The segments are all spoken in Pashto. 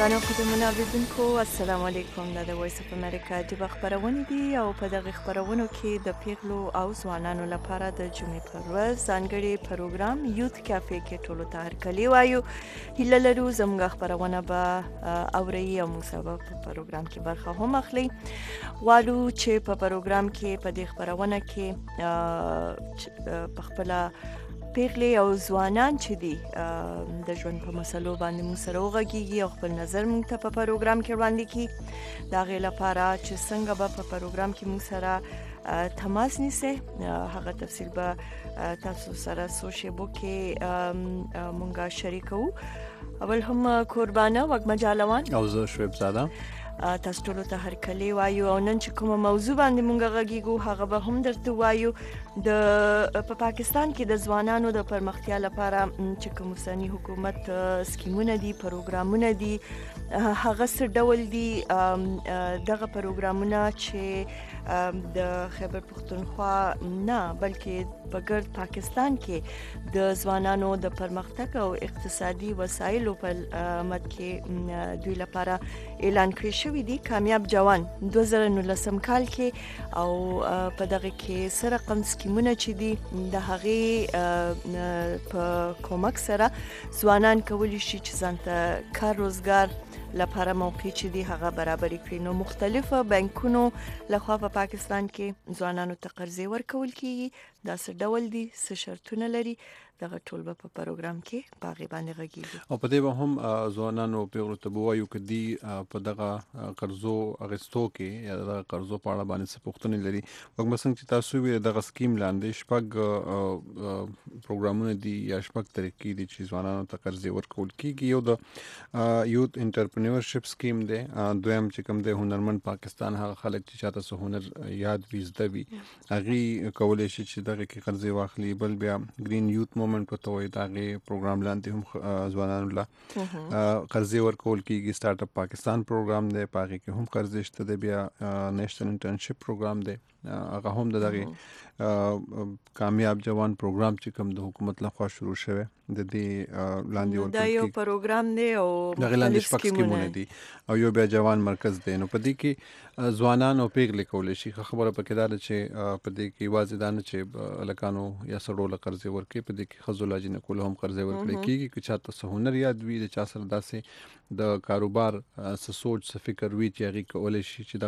ګرانو خدمتونو اوریدونکو السلام علیکم. دا د وایس اف امریکا د خبرونه دي او په دغه خبرونو کې د پیغلو او ځوانانو لپاره د جمعې پر ورځ ځانګړي پروګرام یوت کافي کې ټولو ته هرکلی وایو. هیله لرو زموږ خبرونه به اوري او موږ سبا په پروګرام کې برخه هم اخلي. والو چې په پروګرام کې په دغه خبرونه کې په خپل پیغلې او ځوانان چې دي د ژوند په مسلو باندې موږ سره وغږیږي او خپل نظر موږ ته په پروګرام کې وړاندې کړي. د هغې لپاره چې څنګه به په پروګرام کې موږ سره تماس نیسئ هغه تفصیل به تاسو سره څو شیبو کې موږ شریکو. اول هم قربانه وږمه جالوان او زه شعیب زاده تاسو ټولو ته هرکلی وایو. او نن چې کومه موضوع باندې مونږ غږیږو هغه به هم درته وایو په پاکستان کې د ځوانانو د پرمختیا لپاره چې کوم اوسنی حکومت سکیمونه دي پروګرامونه دي هغه څه ډول دي. دغه پروګرامونه چې د خیبر پختونخوا نه بلکې په ګرد پاکستان کې د ځوانانو د پرمختګ او اقتصادي وسایلو په مد کې دوی لپاره اعلان کړی شوی دی. کامیاب جوان 2019 کال کې او په دغه کې سره رقم سکیمونه چې دي د هغې په کومک سره ځوانان کولی شي چې ځان ته کار روزګار لپاره موقع چې دی هغه برابري کړي. نو مختلفه بانکونو لخوا په پاکستان کې ځوانانو ته قرضې ورکول کیږي. دا څه ډول دي څه شرطونه لري دغه ټول به په پروګرام کې باغې باندې غږیږي. او په دې به هم ځوانانو پیغلو ته وایو چې دی په دغه قرضو اغستو کې یا دغه قرضو په اړه باندې څه پوښتنې لري. وګورئ څنګه چې تاسو ویل دغه سکیم لاندې شپږ پروګرامونه دي یا شپږ طریقې دي چې ځوانانو ته قرضې ورکول کیږي. یو د یوت انټرپرینورشپ سکیم دی. دویم چې کوم دی هنرمند پاکستان هغه خلک چې چاته څه هنر یاد وي زده وي هغه کولای شي چې دغه کې قرضې واخلي. بل بیا گرین یوت مومنت په توګه دغه پروګرام لاندې هم ځوانانو له قرضې ورکول کیږي. سٹارټ اپ پاکستان پروګرام دی پاګه کې هم قرضې شته دی. بیا نېشنل انټرنشپ پروګرام دی هغه هم دغه کامیاب جوان پروګرام چې کوم د حکومت لخوا شروع شوی د دې لاندې ورکول دا یو پروګرام دی او دغه لاندې شپږ سکیمونه دي او یو بیا جوان مرکز دی. نو په دې کې ځوانان او پیغلې کولی شي خبره پکې ده چې په دې کې واضح ده چې الکانو یا سړو له قرضې ورکړي. په دې کې ښځو لا جنکو له هم قرضې ورکړي کېږي که چاته څه هنر یاد وي د چا سره داسې د کاروبار څه سوچ څه فکر وي چې هغې کولی شي چې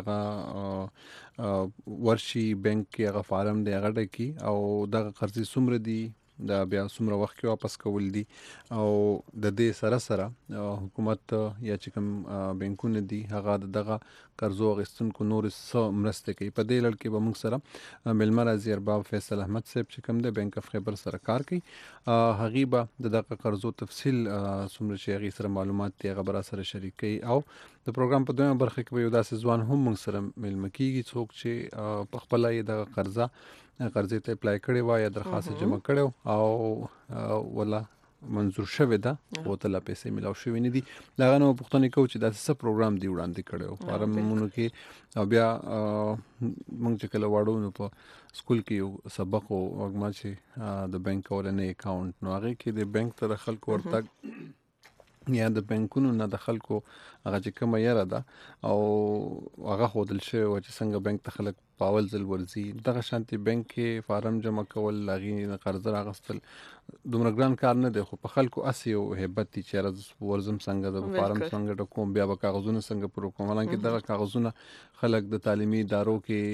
دغه ورشي بینک کې هغه فارم دی هغه ډکي او دغه قرضې څومره دي دا بیا څومره وخت کې واپس کول دي. او د دې سره سره حکومت یا چې کوم بانکونه دي هغه دغه قرضو اخیستونکو نور څه مرسته کوي. په دې لړ کې به موږ سره مېلمه راځي ارباب فیصل احمد صاحب چې کوم دی بینک اف خیبر سره کار کوي. هغې به دغه قرضو تفصیل څومره چې هغې سره معلومات دي هغه به را سره شریک کوي. او د پروګرام په دویمه برخه کې به یو داسې ځوان هم موږ سره مېلمه کېږي څوک چې په خپله یې دغه قرضې ته اپلای کړی وای یا درخواست جمع کړی او ولا منظور شوی ده او ته لا پیسې ملاو شوی نه دي. دغه نو پوښتنې کوو چې داسې څه پروګرام دی وړاندې کړی او فارمونو کې. او بیا موږ چې کله واړو نو په سکول کې یو سبق و وږمه چې د بینک اولنی اکاونټ نو هغې کې د بینک ته د خلکو ورتګ یا د بانکونو نه د خلکو هغه چې کومه یره ده او هغه ښودل شوی و چې څنګه بانک ته خلک په اول ځل ورځي. دغه شانتې بانک کې فارم جمع کول هغې نه قرضه راغستل دومره ګران کار نه دی خو په خلکو هسې یو هیبت دي چې یاره ورځم څنګه د فارم څنګه ډکوم بیا به کاغذونه څنګه پوره کوم. حالانکې دغه کاغذونه خلک د تعلیمي ادارو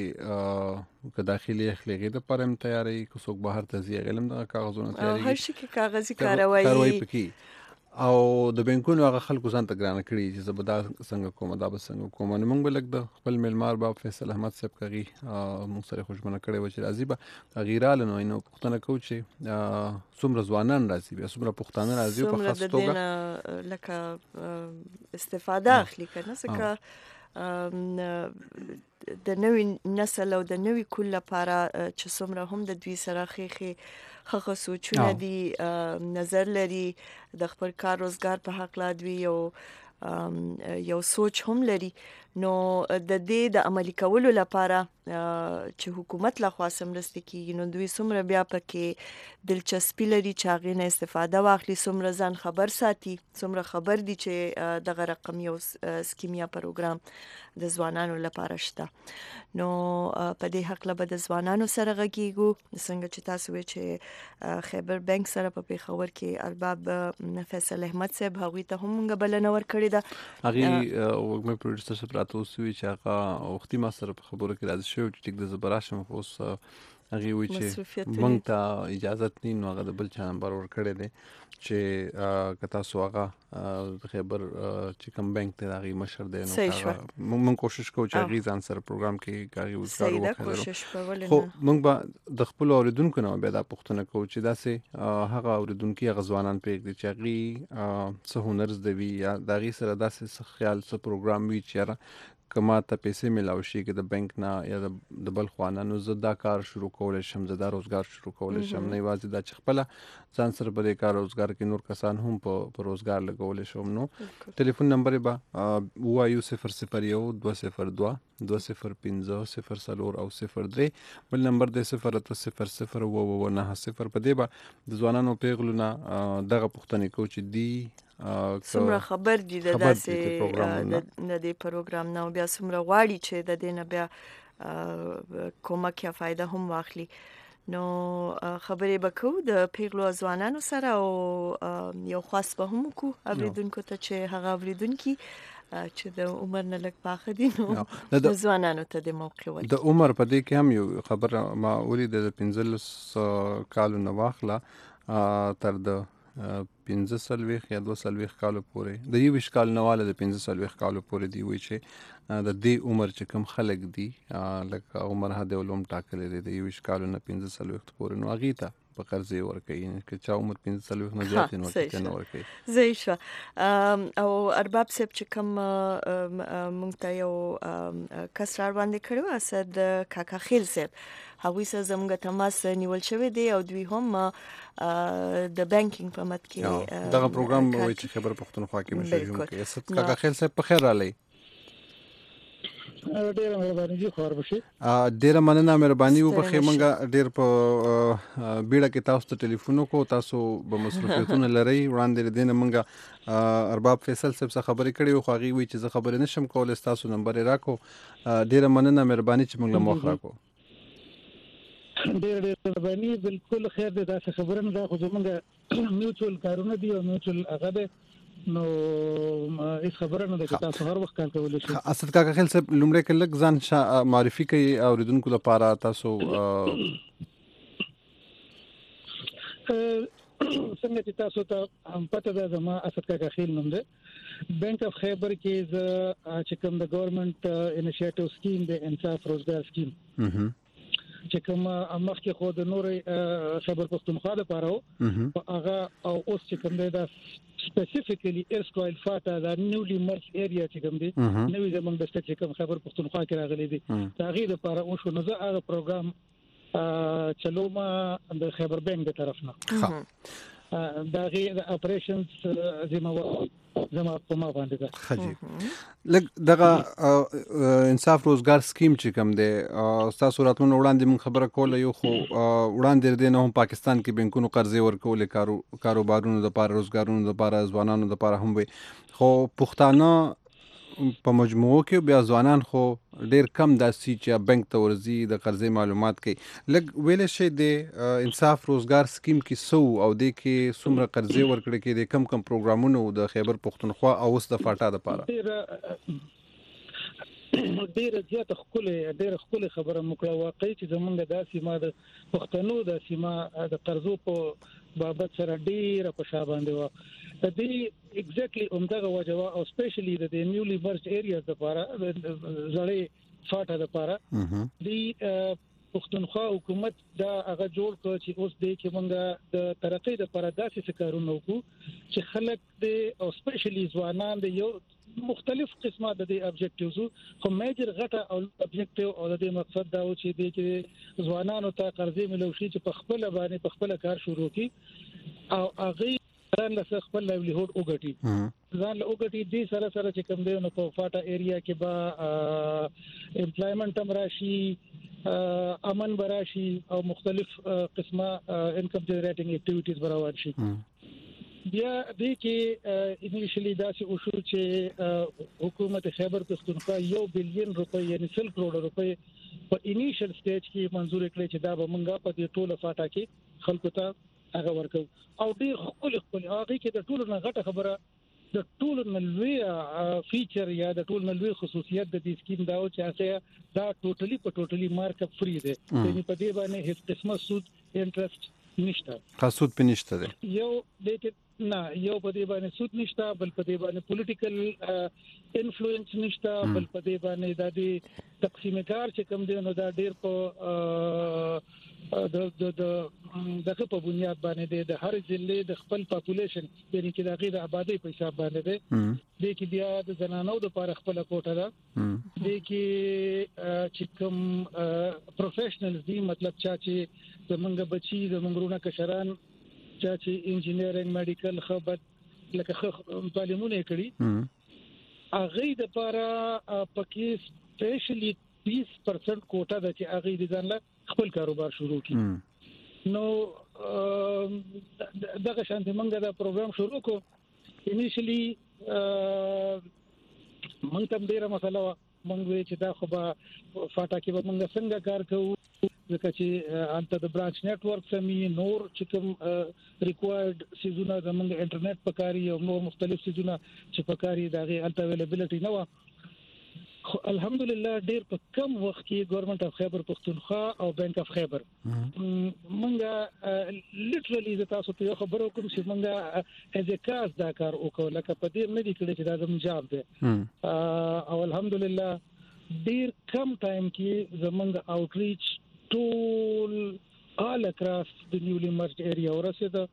کې که داخلي اخلي هغې دپاره هم تیاروي که څوک بهر ته ځي هغې هم دغه کاغذونه تیاروي هر شي کې کاغذي کاروایي پکې. او د بانکونو هغه خلکو ځان ته ګرانه کړي چې زه به دا څنګه کوم دا به څنګه کوم. نو موږ به لږ د خپل مېلمه ارباب فیصل احمد صاحب هغې موږ سره خوشبینه کړی وه چې راځي به هغې راغله. نو پوښتنه کوو چې څومره ځوانان راځي بیا څومره پښتانه راځي په خاص توګه څومره د دې نه لکه استفاده اخلي که نه ځکه د نوي نسل او د نوي کول لپاره چې څومره هم د دوی سره ښه سوچونه دي نظر لري د خپل کار روزګار په حق لا دوی یو سوچ هم لري نو د دې د عملي کولو لپاره چې حکومت له خوا سمرسته کیږي نو دوی څومره بیا پکې دلچسپي لري چې هغه نه استفاده واخلي، څومره ځان خبر ساتي، څومره خبر دي چې دغه رقم یو سکیم یا پروګرام د ځوانانو لپاره شته. نو په دې حق له د ځوانانو سره غږیږو، څنګه چې تاسو وی چې خیبر بانک سره په پیښور کې ارباب فیصل احمد صاحب هغوی ته هم موږ بلنه ورکړې ده. هغه وګمه پروډوسر سره پراته اوسوي چې هغه وختي ما سره په خبرو کې راځي شو چې ټیک د زبراشم اوس هغه وی چې مونږ ته اجازه نین هغه د بل چا نمبر ور کړی دی چې کتا سو هغه د خیبر چې کوم بانک ته هغه مشر دی نو مونږ کوشش کوو چې هغه ځان سره پروګرام کې کاری وکړو. خو مونږ به د خپل اوریدونکو نه به دا پوښتنه کوو چې داسې هغه اوریدونکو هغه ځوانان پېږدي چې هغه څه هنر زده وي یا دغه سره داسې خیال څه پروګرام وي چې کما ته پیسې ملاوي شي کې د بانک نه یا د بل خوانه نو زه دا کار شروع کولای شم، زه دا روزګار شروع کولای شم، نه یوازې دا چې خپل ځان سره په دې کار روزګار کې نور کسان هم په روزګار لګولای شم. نو ټلیفون نمبر به وایو 001 202 205 0 او 03 بل نمبر د 080 009 په دې به د ځوانانو پیغلونه دغه پوښتنه کوي چې دی څومره خبر دي د دې پروګرام نه بیا څومره غواړي چې د دې نه بیا کومک یا فائدہ هم واخلي. نو خبرې وکړو د پیغلو ځوانانو سره او یو خاص به هم کو اوریدونکو ته چې هغه اوریدونکو چې د عمر نه لږ پاخه دي نو د ځوانانو ته د موقع ورکړي. د عمر په دې کې هم یو خبر ما ولید د 15 کالو نه واخله تر د 15 یا 22 کالو پورې د 20 کال نواله د 15 کالو پورې دی وی چې د دې عمر چې کم خلک دي لکه عمر هدا علوم ټاکلې دي د 20 کالو نه 15 پورې نو هغه ته په قرضې ورکړي چې چا عمر 15 نه زیات نه ورکړي زه شو او ارباب صاحب چې کم مونږ ته یو کس را باندې کړو اسد کاکا خیل صاحب هغوی سره زموږ تماس نیول شوی دی او دوی هم د بانکینګ په مت کې دغه پروګرام وایي چې خبر پښتونخوا کې مشر یم کې اسد کاکا خیل صاحب په خیر رالی. ډیره مهرباني دي خور بشي. ډیره مننه مهرباني وبخې مونږه ډیر په بیړه کې تاسو ته ټلیفون وکړو، تاسو به مصروفیتونه لري وړاندې دینه مونږه ارباب فیصل صاحب څخه خبرې کړې او خاغي وی چې زه خبرې نشم کولای، تاسو نمبر راکو. ډیره مننه مهرباني چې مونږ له مخ راکو. ډیره مهرباني بالکل خیر دې تاسو خبرونه دا خو زمونږ میوچوال کارونه دي او میوچوال هغه ده نو هیڅ خبره نه ده چې تاسو هر وخت کار کولی شئ. اسد کاکا خیل صاحب لومړی کې لږ ځان معرفي کوي اوریدونکو لپاره تاسو څنګه چې تاسو ته پته ده زما اسد کاکا خیل نوم ده. بانک اف خیبر کې چې کوم د گورنمنت انیشیټیو سکیم د انصاف روزګار سکیم چې کوم مخکې خو د نورې خیبر پښتونخوا لپاره هغه او اوس چې کوم دا specifically Erskine Fata the newly merged area چې کوم دي نوې زمونږ د ستې کوم خبر پښتونخوا کې راغلي دي تغیر لپاره او شو نو زه هغه پروګرام چلوما د خیبر بانک د طرف نه دا غي د اپریشنز زما په ما باندې ده. خجی لګ دغه انصاف روزګار سکیم چې کوم دی تاسو راتلون وړاندې مون خبره کوله یو خو وړاندې دې نه هم پاکستان کې بانکونو قرضې ورکول کاروبارونو د لپاره روزګارونو د لپاره ځوانانو د لپاره هم وي خو پښتانه په مجموعو کې بیا ځوانان خو ډیر کم داسي چې بانک ته ورزي د قرضې معلومات کوي. لګ ویل شي د انصاف روزګار سکیم کې سو او د کې څومره قرضې ورکړي کې د کم کم پروګرامونو د خیبر پښتونخوا او اوس د فاټا د لپاره ډیره زیاته خپل خبره مکړه واقعي چې زمونږ د سیمه د پښتنو د سیمه د قرضو په بابت سره ډیره په شابهنده و د دې ایگزیکټلی همدغه وجوه او سپیشلی د نیولی مرج ایریاز لپاره زړې فاټا لپاره د پښتونخوا حکومت دا هغه جوړ کړ چې اوس د کې مونږه د ترقۍ لپاره داسې کارونه وکړو چې خلک د او سپیشلی ځوانان د یو مختلف قسمه د دې ابجیکټیوز خو میجر غټه او ابجیکټیو او د دې مقصد دا و چې د کې ځوانانو ته قرضې ملوشي چې په خپل باندې په خپل کار شروع کړي او هغه ځان له خپل لایولیهود وګټي ځان له وګټي دې سره چې کوم دی نو په فاټا ایریا کې به امپلایمنت هم راشي امن براشي او مختلف قسمه انکم جنریټینګ اکټیویټیز براوړ شي بیا دې کې انیشلی دا چې اصول چې حکومت خیبر پختونخوا 1 بلین روپۍ یعنی 100 کروڑ روپۍ په انیشل سټیج کې منزور کړی چې دا به مونږه په دې ټوله فاټا کې خلکو ته هغه ورکو او دې خپل هغه کې د ټولو نه غټه خبره د ټولو نه لوی فیچر یا د ټولو نه لوی خصوصیت د دې سکیم دا او چې دا ټوټلی مارک اپ فری دی یعنی په دې باندې هیڅ قسمه سود انټرست نشته خاصوت پنيشته دی یو په دې باندې سود نشته بل په دې باندې پولیټیکل انفلوئنس نشته بل په دې باندې د تقسیم کار چې کوم دی نو دا ډیر په دغه په بنیاد باندې د هر ضلع د خپل پاپولیشن یعنی چې د غیر آبادی په حساب باندې دی د کې بیا د زنانو د لپاره خپل کوټه ده د کې چې کوم پروفیشنلز دي مطلب چې زمونږ بچي زمونږونه کشران چې انجینرینګ میډیکل خبرت لکه تعلیمونه کړي هغه د لپاره پکې سپیشلی 20% کوټه ده چې هغه د ځان له خپل کاروبار شروع کړي نو دغه شانتي موږ دا پروګرام شروع کو انیشلی موږ تم ډیره مسله موږ چې دا خو به فاټا کې موږ څنګه کار کوو ځکه چې انت د برانچ نتورک سمي نور چې کوم ریکوایرډ سيزونه زموږ انټرنیټ پکاري او نور مختلف سيزونه چې پکاري دغه الټ اویلیبিলিټي نه و الحمدلله ډیر په کم وخت کې ګورنمنت اف خیبر پختونخوا او بانک اف خیبر مونږه لیټرلی د تاسو ته خبرو کوم چې مونږه از ا کاس دا کار وکړو لکه په دې نه دي کړی چې دا زموږ جواب دی او الحمدلله ډیر کم ټایم کې زموږ اوټریچ ټول all across the newly merged area ورسېده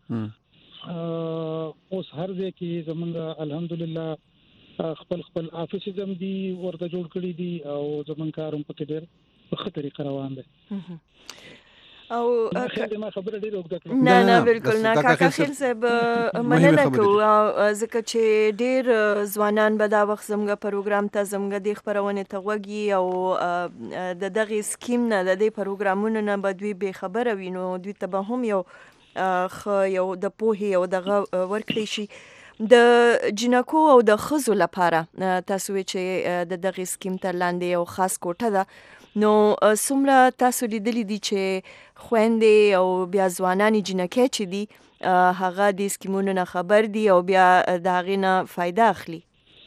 اوس هر ځای کې زموږ الحمدلله خپل افیسز هم دي ورته جوړ کړی دي او زمون کاروم په ډېر په خطرې روان دي او ما خبره ډېر وګړه نه بالکل نه کاکا خیل صاحب مننه کوم ځکه چې ډېر ځوانان به دا وخت زموږ پروګرام ته زموږ د خبرونه ته وګي او د دغه سکیم نه د دې پروګرامونو نه به دوی به خبره وینو دوی ته به هم یو د پوهې او دغه ورکړي شي د جنکو او د خزو لپاره تاسو چې د دغه سکیم تر لاندې یو خاص کوټه ده نو څومره تاسو لیدلې دي چې خويندې او بیا ځوانانی جنکې چې دي هغه د سکیمونو نه خبر دي او بیا د هغې نه فائدہ اخلي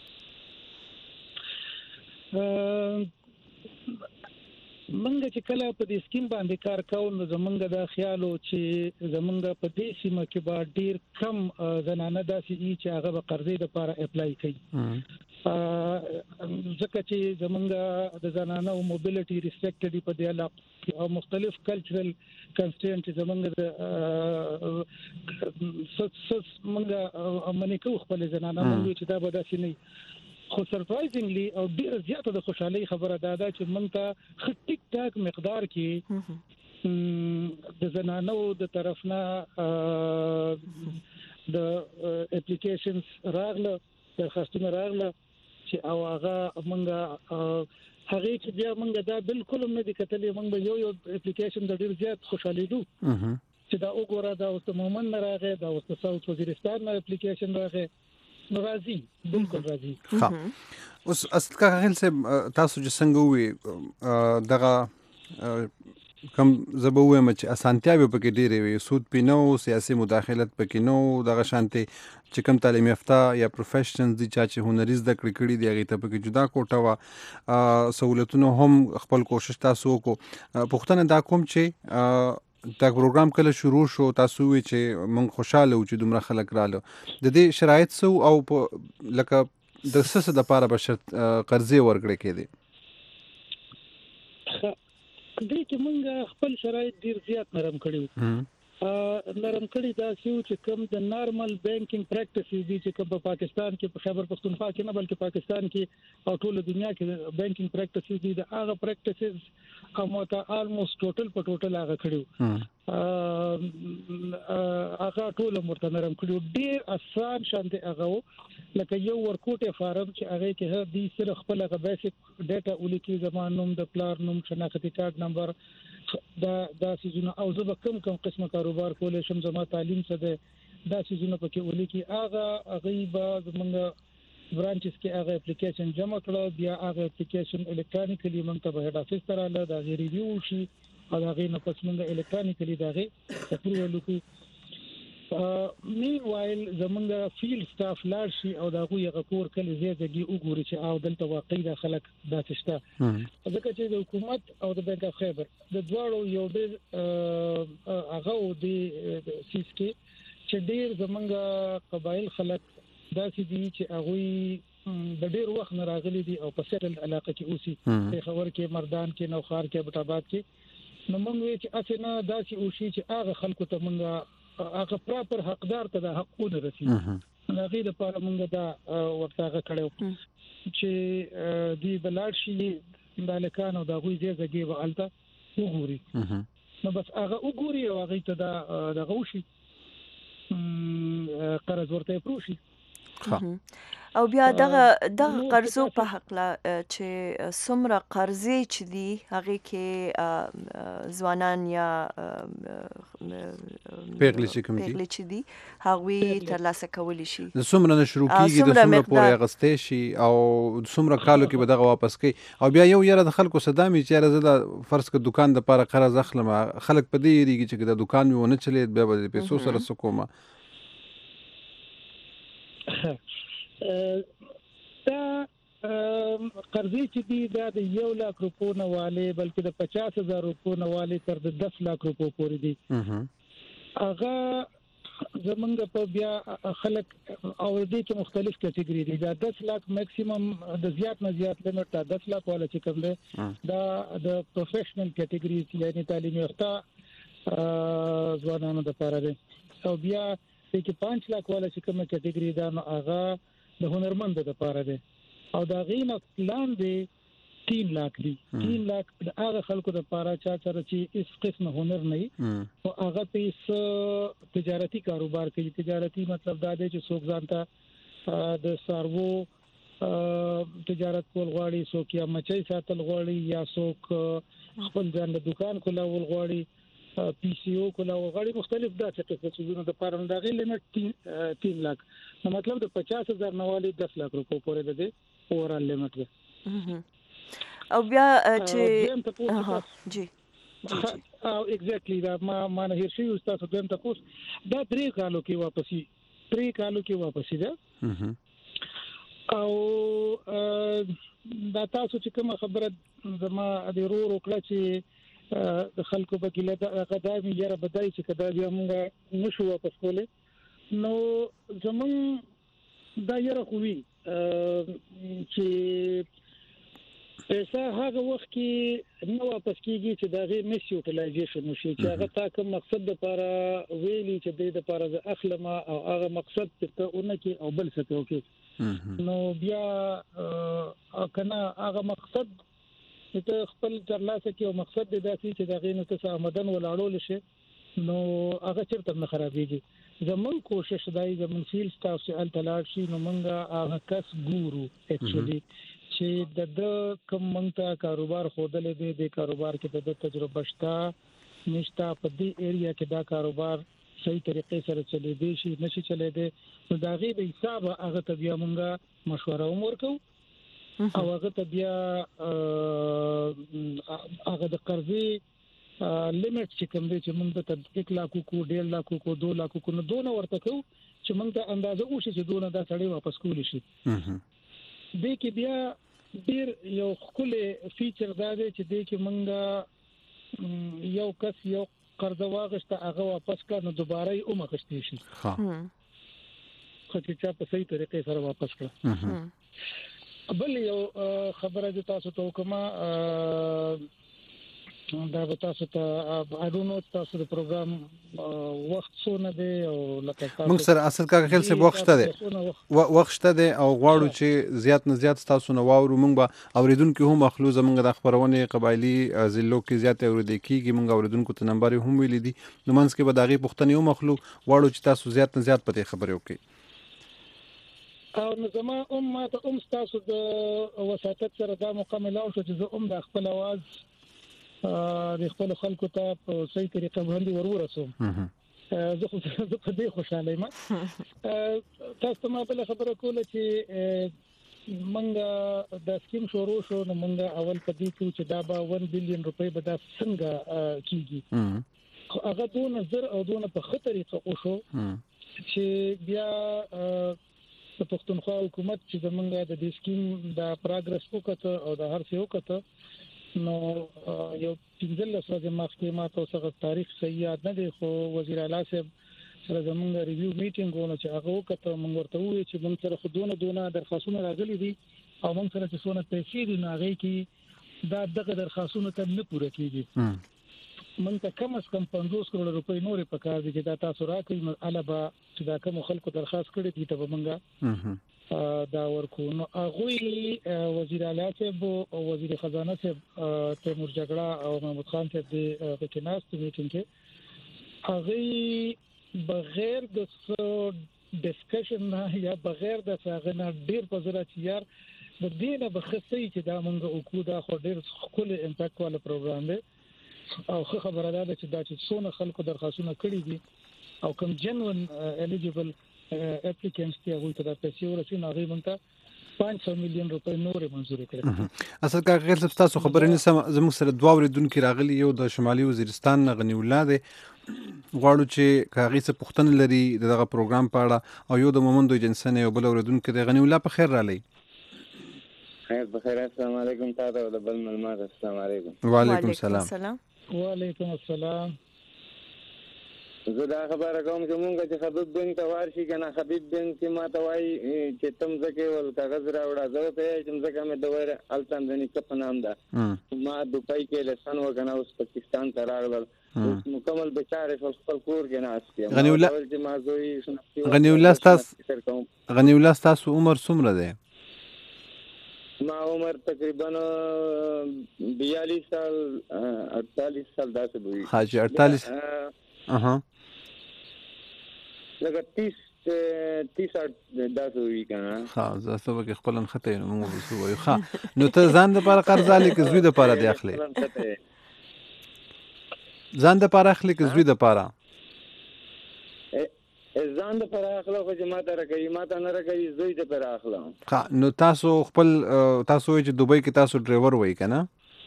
منګه چې کله په دې سکیم باندې کار کوو نو زمونږ د خیالو چې زمونږ په دې سیمه کې به ډیر کم زنانه داسې دي چې هغه به قرضې لپاره اپلای کوي ځکه چې زمونږ د زنانه موبیلیټي ریستریکټډ په دې علاقه او مختلف کلچرل کنسټرینټ زمونږ د منګه منې کوو خپل زنانه موږ چې دا به داسې نه خو سرپرایزینګلی او ډیر زیاته د خوشحالي خبره ده چې موږ ته ټیک ټاک مقدار کې د زنانو د طرفنا د اپلیکیشنز راغله درخواستونه راغله چې او هغه موږ هغه چې بیا موږ دا بالکل نه دي کتلې موږ یو اپلیکیشن د ډیر زیات خوشحالي دو چې دا وګوره دا اوس مومن راغی دا اوس ساوث وزیرستان نه اپلیکیشن راغی راضي بالکل راضي اوس اصل کا خیال سے تاسو چې څنګه وي دغه کم زبوه مچ اسانتیاوي پکې ډېرې وي سود پینو سیاسي مداخلت پکې نو دغه شانتي چې کم تعلیم یافته یا پروفیشنلز دي چې هنري زده کړې دي هغه ته پکې جدا کوټه وا سہولتونو هم خپل کوشش تاسو کو پښتنه دا کوم چې دا پروګرام کله شروع شو تاسو وی چې مونږ خوشاله و چې دومره خلک رااله د دې شرایط سو او لکه د سس د لپاره به شرط قرضې ورکړي کېدي دې کې مونږ خپل شرایط ډیر زیات نرم کړیو نرم کړی دا چې کوم د نارمل بانکینګ پریکټیسز دي چې کوم په پاکستان کې په خیبر پختونخوا کې نه بلکې پاکستان کې او ټول دنیا کې بانکینګ پریکټیسز دي د هغه پریکټیسز کومه الموست ټوټل په ټوټل هغه کړیو هغه ټول مرته نرم کړیو ډیر آسان شانتي هغه لکه یو ورکوټه فارم چې هغه کې دي صرف خپل هغه بیسیک ډیټا ولیکي زمان نوم د پلار نوم شناختی کارت نمبر دا سيزونه او زه به کوم قسمه کاروبار کولای شم زما تعلیم څه ده دا سيزونه پکې ولیکي هغه غیبه زمونږ برانچز کې هغه اپلیکیشن جمع کړو بیا هغه اپلیکیشن الکترونیکلی موږ ته به هډ افیس سره له دا ریویو شي او هغه نه پس موږ الکترونیکلی دا غي اپروول وکړو meanwhile زمونږ فیلډ سټاف لاړ شي او دا غوي غکور کلی زیاتګي وګوري چې او دلته واقعي د خلک داتشته ځکه چې د حکومت او د بانک اف خیبر د دوړو یو ډېر هغه د سیسکي چې ډېر زمونږ قبایل خلک داسې دي چې هغه د ډېر وخت نه راغلي دي او په سیټل علاقه کې اوسي په خبر کې مردان کې نوخار کې ابټاباد کې نو موږ وی چې اسنه داسې اوسي چې هغه خلکو ته موږ هغه پراپر حقدار ته د حقونه رسي هغه د پاره موږ دا ورته کړو چې دی بلار شي د لکانو د غوي ځای وغالته وګوري نو بس هغه وګوري او هغه ته د غوشي قرض ورته پروشي او بیا دغه قرضو په حق لا چې څومره قرضې چې دي هغه کې ځوانان یا پیغلې چې دي هغه ترلاسه کولی شي د څومره نه شروع کیږي د څومره پورې غستې شي او څومره کالو کې به دغه واپس کوي او بیا یو یره د خلکو صدامي چې زه فرض ک دکان د لپاره قرض اخلم خلک په دې ریږي چې د دکان ونه چلید بیا به پیسو سره سکوما دا قرضې چې دي دا د 1 لک روپو نه والي بلکې د 50,000 روپو نه والي تر د 10 لک روپو پورې دي هغه زمونږ په بیا خلک او دې کې مختلف کټګوري دي دا 10 لک میکسیمم د زیات نه زیات لیمټ 10 لک والا چې کوم دی دا د پروفیشنل کټګوري یعنی تعلیمي یافته ځوانانو لپاره دی او بیا چې 5 لک والا چې کومه کټګوري دا نو هغه د هنرمند لپاره دی او دا غینه پلان دی 3 لک دی 3 لک د هغه خلکو لپاره چې هیڅ قسم هنر نه وي او هغه پیس تجارتی کاروبار کوي تجارتی مطلب دا دی چې څوک ځانته د سارو تجارت کول غواړي څوک یا مچۍ ساتل غواړي یا څوک خپل ځان د دکان کولول غواړي پی سی او کولا غړي مختلف داسې څه د پاره د غي لیمټ 3 لک نو مطلب د 50,000 نوالي 10 لک روپو پورې ده اورال لیمټ ده او بیا چې جی او ایگزیکټلی دا ما نه هیڅ یو تاسو دیم تاسو دا 3 کالو کې واپسی ده او دا تاسو چې کوم خبره زما د ورو کړه چې د خلکو په کې له غدامي یره بدای چې کدا بیا موږ نشو واپس کولې نو زمون دا یره خوې چې پیسې هغه وخت کې نو واپس کیږي چې دا غي مس یوټیلایزیشن شي چې هغه تا کوم مقصد لپاره ویلي چې د لپاره د اخلمه او هغه مقصد ته اونکي او بل څه کوي نو بیا کنه هغه مقصد ته خپل ترلاسه کې او مقصد د داسې چې دا غي نو ته آمدن ولاړول شي نو هغه چرته نه خرابېږي زمون کوشش دای زمون فیل سټاف چې ال تلاړ شي نو مونږه هغه کس ګورو اکچولی چې د کوم مونږه کاروبار خودلې دی د کاروبار کې د تجربه شته نشته په دې ایریا کې دا کاروبار صحیح طریقې سره چلے دی شي نشي چلے دی نو دا غي به حساب هغه ته بیا مونږه مشوره ورکو او هغه ته بیا هغه د قرضې لیمټ چې کوم دی چې موږ ته 1 لک کو 1.5 لک کو 2 لک کو نو دونه ورته کو چې موږ ته اندازه وشي چې دونه دا سړی واپس کولی شي دې کې بیا ډیر یو خپل فیچر دا دی چې دې کې موږ یو کس یو قرض واغشته هغه واپس کړه نو دوباره یې اومغشتي شي خو چې چا په صحیح طریقې سره واپس کړه بل یو خبره د تاسو ته کومه دا به تاسو ته اډونو تاسو د پروګرام وخت څونه دی او لکه تاسو موږ سره اصل کار خل څه وخت شته دی وخت شته دی او غواړو چې زیات نه زیات تاسو نه واورو موږ به اوریدونکو هم اخلو زموږ د خبرونه قبایلی ضلعو کې زیات اوریدل کیږي موږ اوریدونکو ته نمبر هم ویل دي نو منځ کې به داغي پښتنې هم اخلو غواړو چې تاسو زیات نه زیات پته خبرې وکړي او نو زما ته تاسو د وساتت سره دا مکمل او چې زه د خپل आवाज د خپل خلکو ته په صحیح طریقه باندې ورورسوم زه په دې خوشاله یم تاسو ما بل خبره کوله چې منګه د سکیم شروع شو نو منګه اول په دې چې دا به 1 بلین روپۍ به دا څنګه کیږي هغه دون نظر او دون په خطر طریقه او شو چې بیا د پښتونخوا حکومت چې زمونږ د دې سکیم د پروګرس وکړه او د هر څه وکړه نو یو 15 ورځې مخکې ما تاسو ته تاریخ صحیح یاد نه دی خو وزیر اعلی صاحب سره زمونږ ریویو میټینګ ونه چې هغه وکړه موږ ورته وایو چې موږ سره خودونه درخواستونه راغلي دي او موږ سره چې څونه پیسې دي نو هغه کې دا دغه درخواستونه ته نه پوره کیږي من ته کم از کم 50 کروڑ روپۍ نورې پکار دي چې دا تاسو راکړئ نو علاوه چې دا کوم خلکو درخواست کړي دي ته ومنګه دا ورکو نو هغه وزیر اعلی صاحب او وزیر خزانه صاحب تیمور جګړه او محمود خان صاحب د کیناست میټینګ کې هغه بغیر د ډسکشن نه یا بغیر د څنګه نه ډیر په ضرورت یار د دینه بخصي چې دا مونږ وکړو دا خو ډیر خپل امپاکټ والا پروګرام دی او خبره ده چې دا چې څونه خلکو درخواستونه کړي دي او کوم جنون الیجیبل اپلیکینټس ته هغه ته د پیسې ورسینه هغه مونږ 500 میلیون روپۍ نورې منزور کړې اصل کا غیر تاسو خبرې نه زموږ سره دوا وریدونکو راغلي یو د شمالي وزیرستان غنی الله دی غواړو چې کاغی څه پښتنه لري دغه پروګرام په اړه او یو د مومندو جنسنه یو بل وریدونکو دی غنی الله په خیر را لې خیر بخیر السلام علیکم تاسو او بل معلومات السلام علیکم وعلیکم السلام وعلیکم السلام زه دا خبره کوم چې مونږ چې حبیب بن توار شي کنه حبیب بن چې ما ته وای چې تم زکه ول کاغذ راوړا زه ته چې زکه مې دویر التندنی کپ نام ده ما دوپای کې لسان وکنه اوس پاکستان ته راغلل مکمل بیچاره خپل کور کې نه اسکی غنی الله تاسو عمر څومره ده ما عمر تقریبا 42 سال 48 سال داسې وي حاجی 48 لکه 30 داسې وي کنه ها زه څه وکړم خپل خطه نو موږ وسو وایو ها نو ته ځان د لپاره قرض علي کې زوی د لپاره دی اخلي ځان د لپاره اخلي کې زوی د لپاره ځان د لپاره اخلو خو چې ماته راکې ماته نه راکې زوی د لپاره اخلو ها نو تاسو خپل تاسو چې دوبۍ کې تاسو ډرایور وای کنه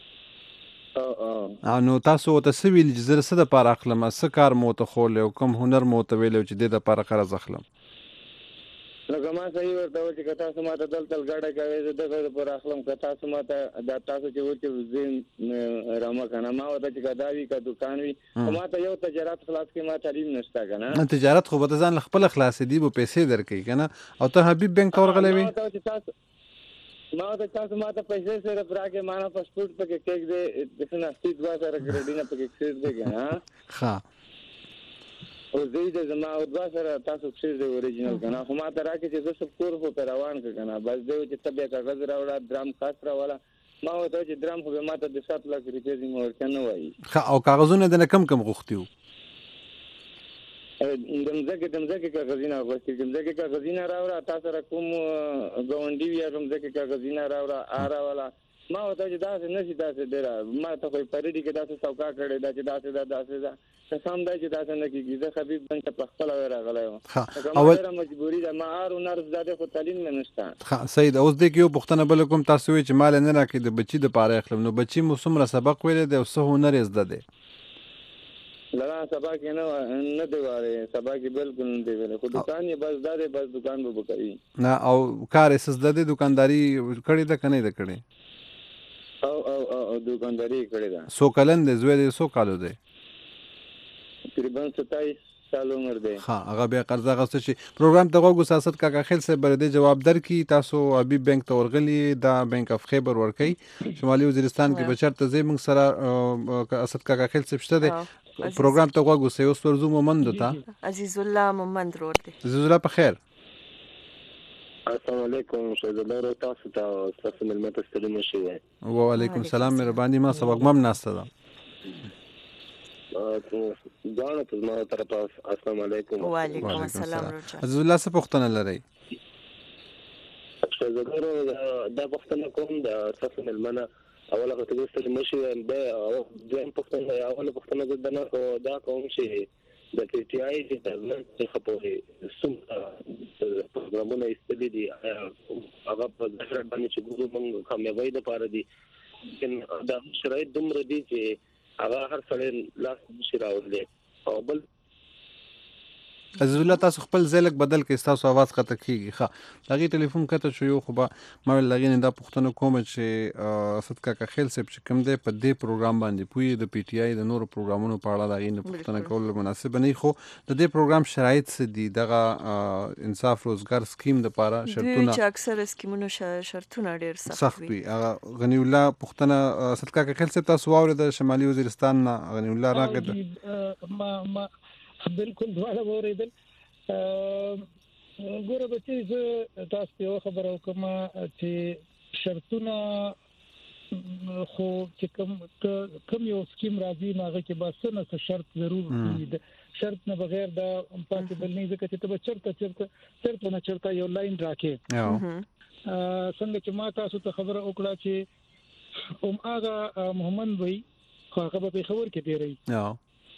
نو تاسو ته سویل جزر څه د لپاره اخلم څه کار مو ته خول او کوم هنر مو ته ویلو چې د لپاره قرض اخلم لکه ما صحیح ورته و چې تاسو ماته دلته غاډه کوي زه دغه پر اخلم که تاسو ماته دا تاسو چې وته زین رامه کنه ما وته چې کداوی کا دکان وی ماته یو تجارت خلاص کې ما تعلیم نشته کنه تجارت خو به ځان خپل خلاص دی به پیسې درکې کنه او ته حبیب بانک ورغلې وی ما ته تاسو ماته پیسې سره راکې معنا پاسپورت پکې کېک دې د سناستي دوا سره کریډینه پکې کېک دې کنه ها او زید زما او دوا سره تاسو څه دې اوریجنل کنه خو ما ته راکې چې زه سب کور په روان کنه بس دې چې تبه کاغذ راوړا درام خاص راوړا ما وته چې درام خو ما ته د 7 لک روپۍ مور کنه وایي او کاغذونه د کم غوښتیو دمزګه کاغذینا غوښتي دمزګه کاغذینا راوړا تاسو را کوم غونډي ویا دمزګه کاغذینا راوړا والا ما وته چې تاسو نشي تاسو ډیر ما ته په پریډي کې تاسو څوکا کړی دا چې تاسو دا سم دی چې تاسو نه کیږي زه حبیب بن ته خپل راغلی و اول مجبوری ده ما ار نر زده خو تعلیم نه نشته ها سید اوس د کیو پښتنه بل کوم تاسو چې مال نه راکې د بچی د پاره اخلم نو بچی مو څومره سبق ویل دی او څه هنر زده دی لگا سبق نه دی واره سبق بالکل نه دی ویل خو دکان یې بس دا دی بس دکان به کوي نه او کار اساس د دکانداری کړی ده کنه ده کړی او دکانداری کړی ده سو کلن دی زوی دی سو کالو دی تقریبا 27 سال عمر دی. ها هغه بیا قرض غوښته چې پروګرام ته وګورئ سیاست کاکا خیل صاحب بر دې جواب درکې تاسو حبیب بانک ته ورغلی دا بانک اف خیبر ورکی شمالي وزیرستان کې بچرته زی موږ سره اسد کاکا خیل صاحب شته دی پروګرام ته وګورئ اوس ورزو مومند ته عزیز الله مومند رور دی. عزیز الله په خیر. السلام علیکم شهزاده تاسو ته تاسو ملمت ستړي مشه. وعلیکم السلام مهرباني ما سبق مم ناسته ده. ځان ته زما طرفه السلام علیکم. وعلیکم السلام روچا. عزیز الله څه پوښتنه لرئ؟ شهزاده دا پوښتنه کوم د تاسو ملمنه اوله غته ستړي مشه به ځین پوښتنه اوله پوښتنه د نه دا کوم چې د پی ټی آی د ګورنمنت څخه په سم پروګرامونه استدي دي هغه په ځای باندې چې ګورو موږ کامیابی د پاره دي دا شرایط دومره دي چې هغه هر څړې لاس شي راوړي او بل عزیز الله تاسو خپل ځلک بدل کې تاسو आवाज قطع کیږي. ښه لغی ټلیفون کته شو یو خو به ما لغی نه دا پوښتنه کوم چې اسد کاکا خیل صاحب چې کوم دی په دې پروګرام باندې پوی د پی ټی آی د نورو پروګرامونو په اړه لغی نه پوښتنه کول مناسب نه خو د دې پروګرام شرایط څه دي دغه انصاف روزګار سکیم د لپاره شرطونه چې اکثر سکیمونو شرطونه ډیر سخت وي. غنی الله پوښتنه اسد کاکا خیل صاحب تاسو واورید د شمالي وزیرستان نه غنی الله راغد ما بالکل دواړه وریدل. ګوره بچی زه تاسو یو خبره وکم چې شرطونه خو چې کوم یو سکیم راځي هغه کې بس نه شرط ضرور دی. شرط نه بغیر دا پاتې بل نه ځکه چې ته چرته یو لاین راکې څنګه چې ما تاسو ته خبره وکړه چې هغه محمد وای هغه په خبر کې دی رہی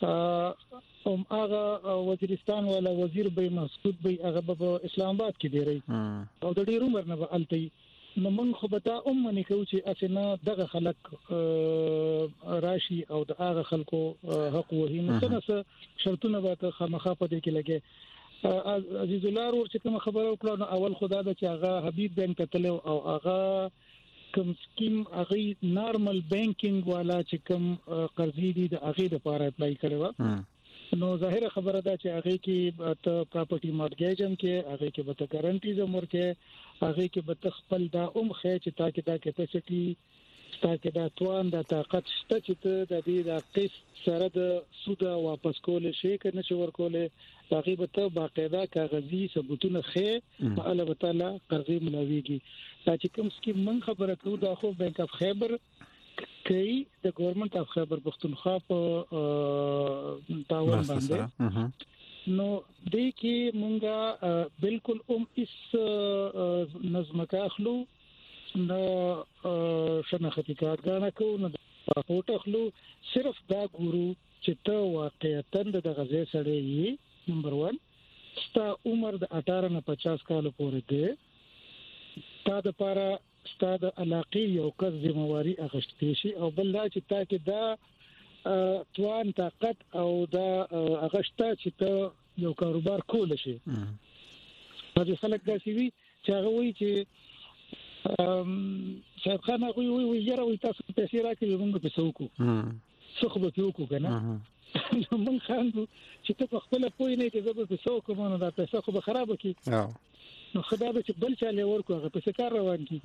هغه وزیرستان ولا وزیر به مسعود به هغه په اسلام آباد کې دی رہی او د ډیر عمر نه الته نو موږ خو به تا نه کوو چې اسنه دغه خلک راشي او د هغه خلکو حق وهي نو څنګه شرطونه به خامخا په دې کې لګي. عزیز الله ور چې کوم خبره وکړه نو اول خدا د چې هغه حبیب بانک ته تلو او هغه کوم سکیم هغه نارمل بانکینګ والا چې کوم قرضې دي د هغه لپاره اپلای کړو نو ظاهر خبره ده چې هغه کې ته پراپرټي مارګیج هم کې هغه کې به ته ګارانټیز هم ورکې هغه کې به ته خپل دا خې چې تا کې دا کیپاسټي تا کې دا توان د طاقت شته چې ته د دې د قسط سره د سود واپس کول شي کنه چې ورکول هغه به ته باقاعده کاغذي ثبوتونه خې په الله تعالی قرضې ملاويږي دا چې کوم سکیم من خبره کوو دا خو بانک اف خیبر کوي د ګورنمنت اف خیبر پختونخوا په تاون باندې نو دې کې مونږه بالکل اس نظم کا اخلو نو شناختی کارګانه کو نو پاسپورت اخلو صرف دا ګورو چې ته واقعیتاً د غزې سره یې نمبر 1 ستا عمر د 18 نه 50 کال پورې دی تا د پاره ستا د علاقې یو کس ذمہواری اخیستې شي او بل دا چې تا کې دا توان طاقت او دا اغشتا چې ته یو کاروبار کول شي په خلک دا شي چې هغه وایي چې شاید خان هغه وایي یاره وایي تاسو پیسې راکړئ موږ په څوکو څه خو به پیوکو کنه نو موږ خاندو چې ته په خپل پوی نه کې زبر په څوکو مونږ دا پیسې خو به خراب کی نو خدای به چې بل چاله ورکو هغه په کار روان کی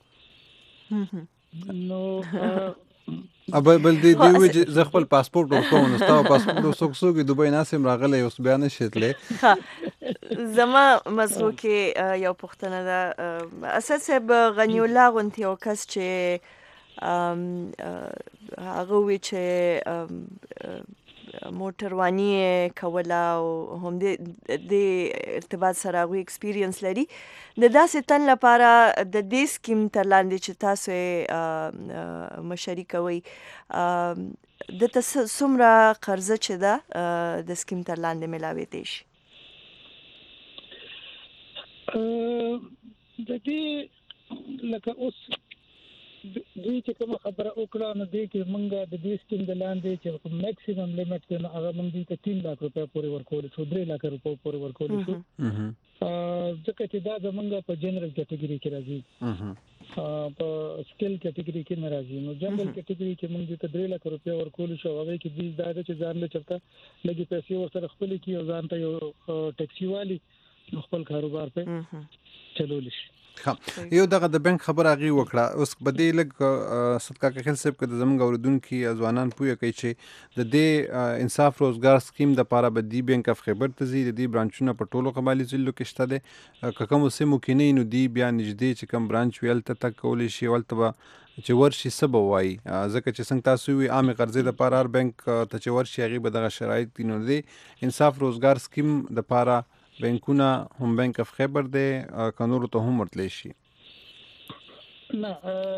نو بل دی وی ز خپل پاسپورت ورکوم نو تاسو پاسپورت سوکسو کې دوبۍ ناسم راغلی اوس بیان شتلې زما مزو کې یو پښتنه ده اساس به غنی الله غونتی او کس چې هغه وی چې موټروانی کولا او هم د ارتباط سره غوي ایکسپیرینس لري د داسې تن لپاره د دې سکیم تر لاندې چې تاسو مشاري کوي د څومره قرضه چې ده د سکیم تر لاندې ملاوي دي شي د دې لکه اوس دوی چې کوم خبره وکړه نو دې کې موږ د دې سکیم د لاندې چې میکسیمم لیمټ دی نو هغه موږ دې ته 3 لک روپیا پورې ورکول شو 3 لک روپیا پورې ورکول شو ځکه چې دا زمونږ په جنرال کټګوري کې راځي په سکیل کټګوري کې نه راځي نو جنرال کټګوري کې موږ ته 3 لک روپیا ورکول شو هغه کې دې دا چې ځان له چرته لګي پیسې ورسره خپل کې او ځان ته یو ټیکسي والی خپل کاروبار په چلول شي یو دغه د بانک خبر اغي وکړه اوس بده لګ صدقه کخل صاحب کې زمونږ اوردونکو ځوانان پوهه کوي چې د دې انصاف روزګار سکیم د پاره بدی بانک اف خیبر ته زی د دې برانچونه په ټولو قبالي ضلعو کې شته ده کوم سیمو کې نه نو دی بیا نږدې چې کوم برانچ ویل ته تک کول شي ولته چې ورشي سبا وای ځکه چې څنګه تاسو وی عامه قرضې د پاره بانک ته چې ورشي هغه به دغه شرایط دي نو دی انصاف روزګار سکیم د پاره بانکونه هم بانک اف خیبر دی قانون ته هم ورتلی شي نه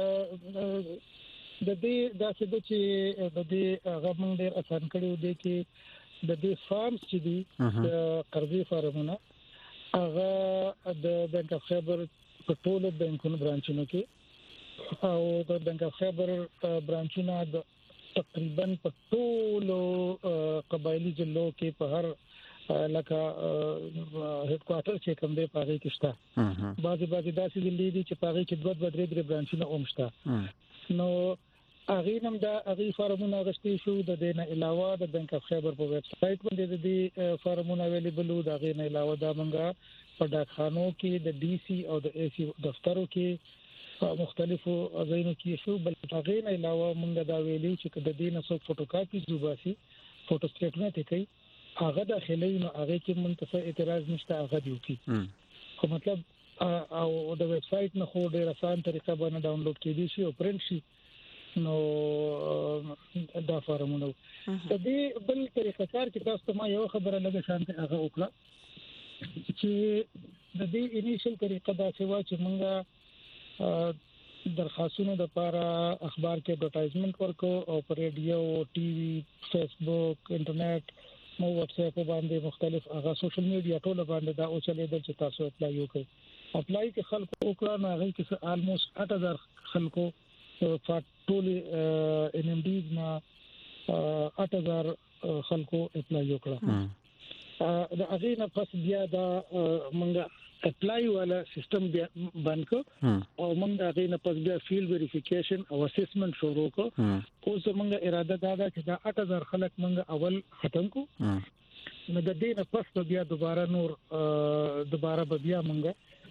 د دې داسې د چې د دې غوښمن ډیر آسان کړو دی چې د دې فارمز چې دي قرضې فارمونه هغه د بانک اف خیبر په ټولو بانکونو برانچونو کې او د بانک اف خیبر برانچونه تقریبا په ټولو قبایلی ضلعو کې په هر لکه هډ کوارټر چې کوم دی پاره کې شته بعضي داسې دي چې پاره کې 2-3 برانچونه اومشته نو اغه نم دا اغه فارمونه غشتي شو د دینه علاوه د بانک اف خیبر په ویب سټ باندې د فارمونه اویلیبل وو دا غي نه علاوه دا منګه په ډاکخانو کې د ډي سي او د اي سي دفترو کې مختلفو ځایونو کې شو بل هغه نه علاوه موږ دا ویلي چې د دینه څو فوټوکاپي زوباسي فوټو سټیټمنټ کوي هغه داخلي نو هغه کې منتفع اعتراض نشته هغه دیو کی خو مطلب او د ویب سټ نه خو ډیر آسان طریقه باندې ډاونلوډ کېدی شي او پرنٹ شي نو دا فارمونه د دې بل طریقه کار چې تاسو ما یو خبره لګه شانته هغه وکړه چې د دې انیشل طریقه دا سوا چې مونږه درخواستونو د لپاره اخبار کې اډورټایزمنت ورکو او پر ریډیو ټي وي فیسبوک انټرنیټ مو واتس اپ باندې مختلف هغه سوشل میډیا ټول باندې دا او چلے د تاسو اپلای وکړئ اپلای کې خلکو وکړه نو هغه کې آلموست 8000 خلکو ټول ان ام ډي نه 8000 خلکو اپلای وکړه دا هغه نه پس بیا دا منګه اپلای والا سیستم بیا باندې او موږ هغه نه پس بیا فیلډ ویریفیکیشن او اسسمنت شروع کو اوس موږ اراده دا چې دا 8000 خلک موږ اول ختم کو نو د دې نه پس بیا دوباره بیا موږ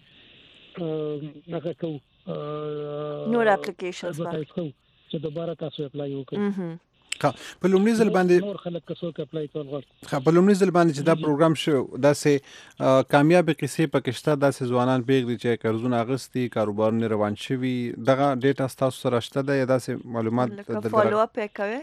هغه کو نور اپلیکیشنز چې دوباره تاسو اپلای وکړئ په لومړي ځل باندې نور خلک کسو اپلای کول غواړي په لومړي ځل باندې چې دا پروګرام شو دا سه کامیاب کیسې پکشته دا سه ځوانان پیغلي چې قرضونه اغستی کاروبارونه روان شوي دغه ډیټا تاسو سره شته دا یا دا سه معلومات د فالو اپ کوي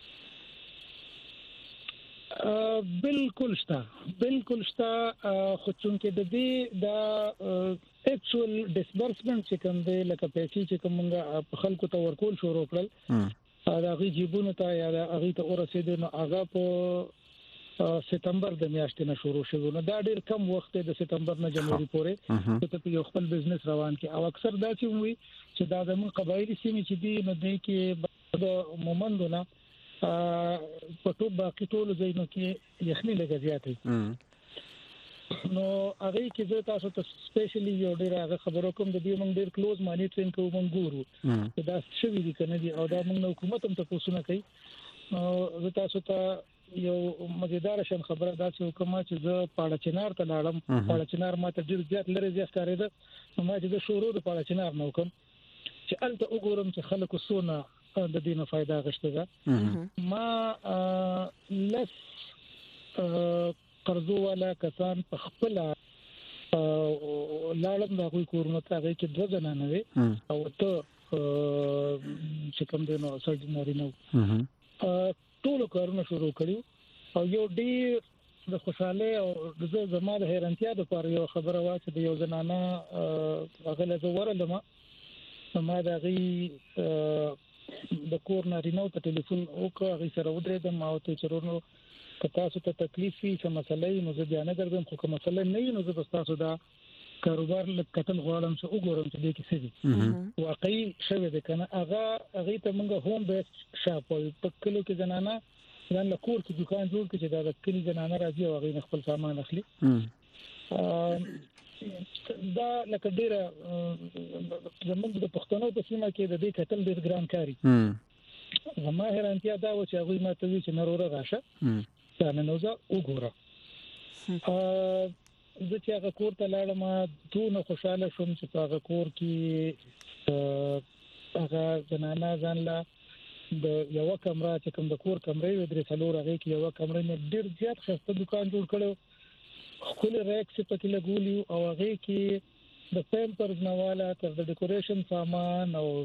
بالکل شته خو څنګه د دې دا اکچوال ډیسبرسمنت چې کوم دی لکه پیسې چې کومه خلکو ته ورکول شروع کړل دا غي جيبونه ته یا هغه ته ورسېد نو هغه په سپتمبر د میاشتې نه شروع شو نو دا ډېر کم وخت د سپتمبر نه جنوري پورې ته یو خپل بزنس روان کی او اکثر دا چې وي چې دا د قبایلی سیمې چې دي نو د کې د مومندونه په ټول باقي ټول ځایونو کې یخني لګا زیاتې نو هغه کې زه تاسو ته سپیشلی یو ډیر هغه خبرو کوم د دې موږ ډیر کلوز مانیټرینګ کوو موږ ګورو دا شوی دي کنه دي او دا موږ حکومت هم ته پوښتنه کوي زه تاسو ته یو مزیدار شم خبره دا چې حکومت چې زه پاړه چنار ته لاړم پاړه چنار ماته ډیر زیات لري زیات کارېده نو ما چې د شروع د پاړه چنار نو کوم چې الته وګورم چې خلکو سونه د دې نه फायदा غشته ده ما لس قرضو والا کسان په خپل لاړم دا کوئی کورونه ته هغه کې 2 ځنه نه وي او ته چې کوم دینو سړی نو ټول کارونه شروع کړیو او یو ډیر د خوشاله او د زموږ حیرانتیا د پاره یو خبره وا چې د یو زنانه هغه له زورلم ما دا غي د کور نارینو ته ټلیفون وکړ هغه سره ودرېدم او ته چرونو که تاسو ته تکلیف وي چې مسلې نو زه بیان درځم خو که مسلې نه وي نو زه تاسو دا کاروبار لږ کتل غواړم چې وګورم چې دې کې څه دي واقعي شوه د کنه هغه ته موږ هوم بیس شاپ په کلو کې زنانه ځان له کور کې دکان جوړ کړي چې دا کلی زنانه راځي او هغه خپل سامان اخلي دا لکه ډیره زموږ د پښتنو په سیمه کې د دې کتل ډیر ګران کاری زما هرانتیا دا و چې هغه ماته وی چې نروره راشه دا نه نوځه وګوره زه چې هغه کور ته لاړم دونه خوشاله شوم چې په هغه کور کې هغه زنانه ځان لا د یو کمره چې کوم د کور کمرې و درې څلور هغه کې یو کمرې نه ډیر زیات خسته دکان جوړ کړو خپل ریکس په کې لګولي او هغه کې د پیمپرز نواله تر د ډیکوریشن سامان او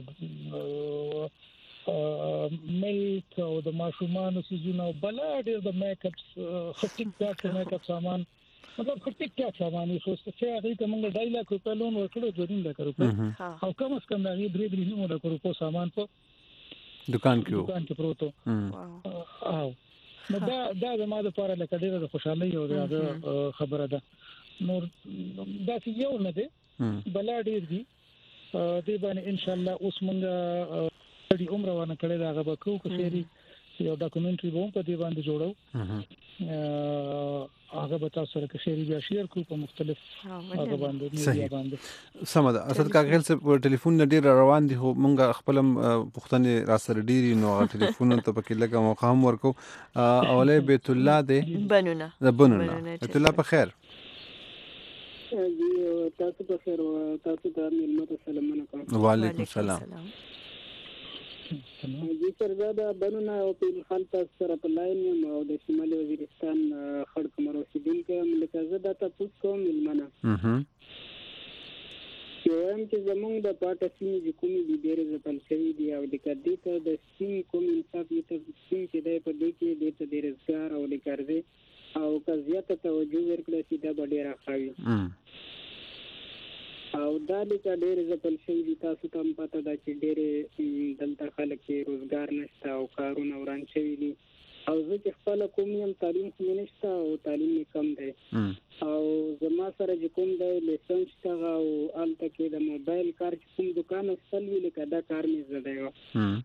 ملک او د ماشومان سيزونه بلا ډیر د میک اپ خټیک ځات میک اپ سامان مطلب خټیک ځات سامان یې سوچته چې هغه ته موږ 2 لک روپیا لون ورکړو 2 لک روپیا او کم از کم دا 3 نیمه لک روپیا سامان په دکان کې پروتو او نو دا زما د لپاره لکه ډیره د خوشحالي او د خبره ده نور دا چې یو نه دی بلا ډیر دي دې باندې ان شاء الله اوس موږ د عمر ونه کړی دا غو کو شيري یو ډاکومنټري به په دې باندې جوړو هغه به تاسو سره کې شيري بیا شیر کو په مختلف هغه باندې میډیا باندې سمه اسد کاغل څخه ټلیفون ډیر روان دي خو مونږ خپل پښتنې را سره ډیری نو ټلیفون ته پکې لګه مقام ورکو اولې بیت الله دې بنونه بیت الله په خیر تاسو په خیر تاسو ته ملمت سلامونه کوم وعلیکم السلام جی سرزاده بنونه او په خلک سره په لاین او د شمالي وزیرستان خړک مروسیدونکو ملکزه د تاسو کوم ملمنه یم چې زمونږ د پاټه سیمې د کومې د ډېر ځپل شوی دی او د کدی ته د سیم کوم انصاف یې ته سیم چې د په دې کې د ته ډېر ځار او د کارځي او کزیات توجه ورکړل چې دا ډېر ښاوي او دا د ډېر ځپل شوی دی تاسو ته پته ده چې ډېر دلته خلک روزګار نشته او کارونه وران شوی دي او زه چې خپل کوم یم تعلیم خو نشته او تعلیم کم دی او زما سره چې کوم دی لیسنس ته او الته کې د موبایل کار کوم دکان خپل ویل کدا کار مې زده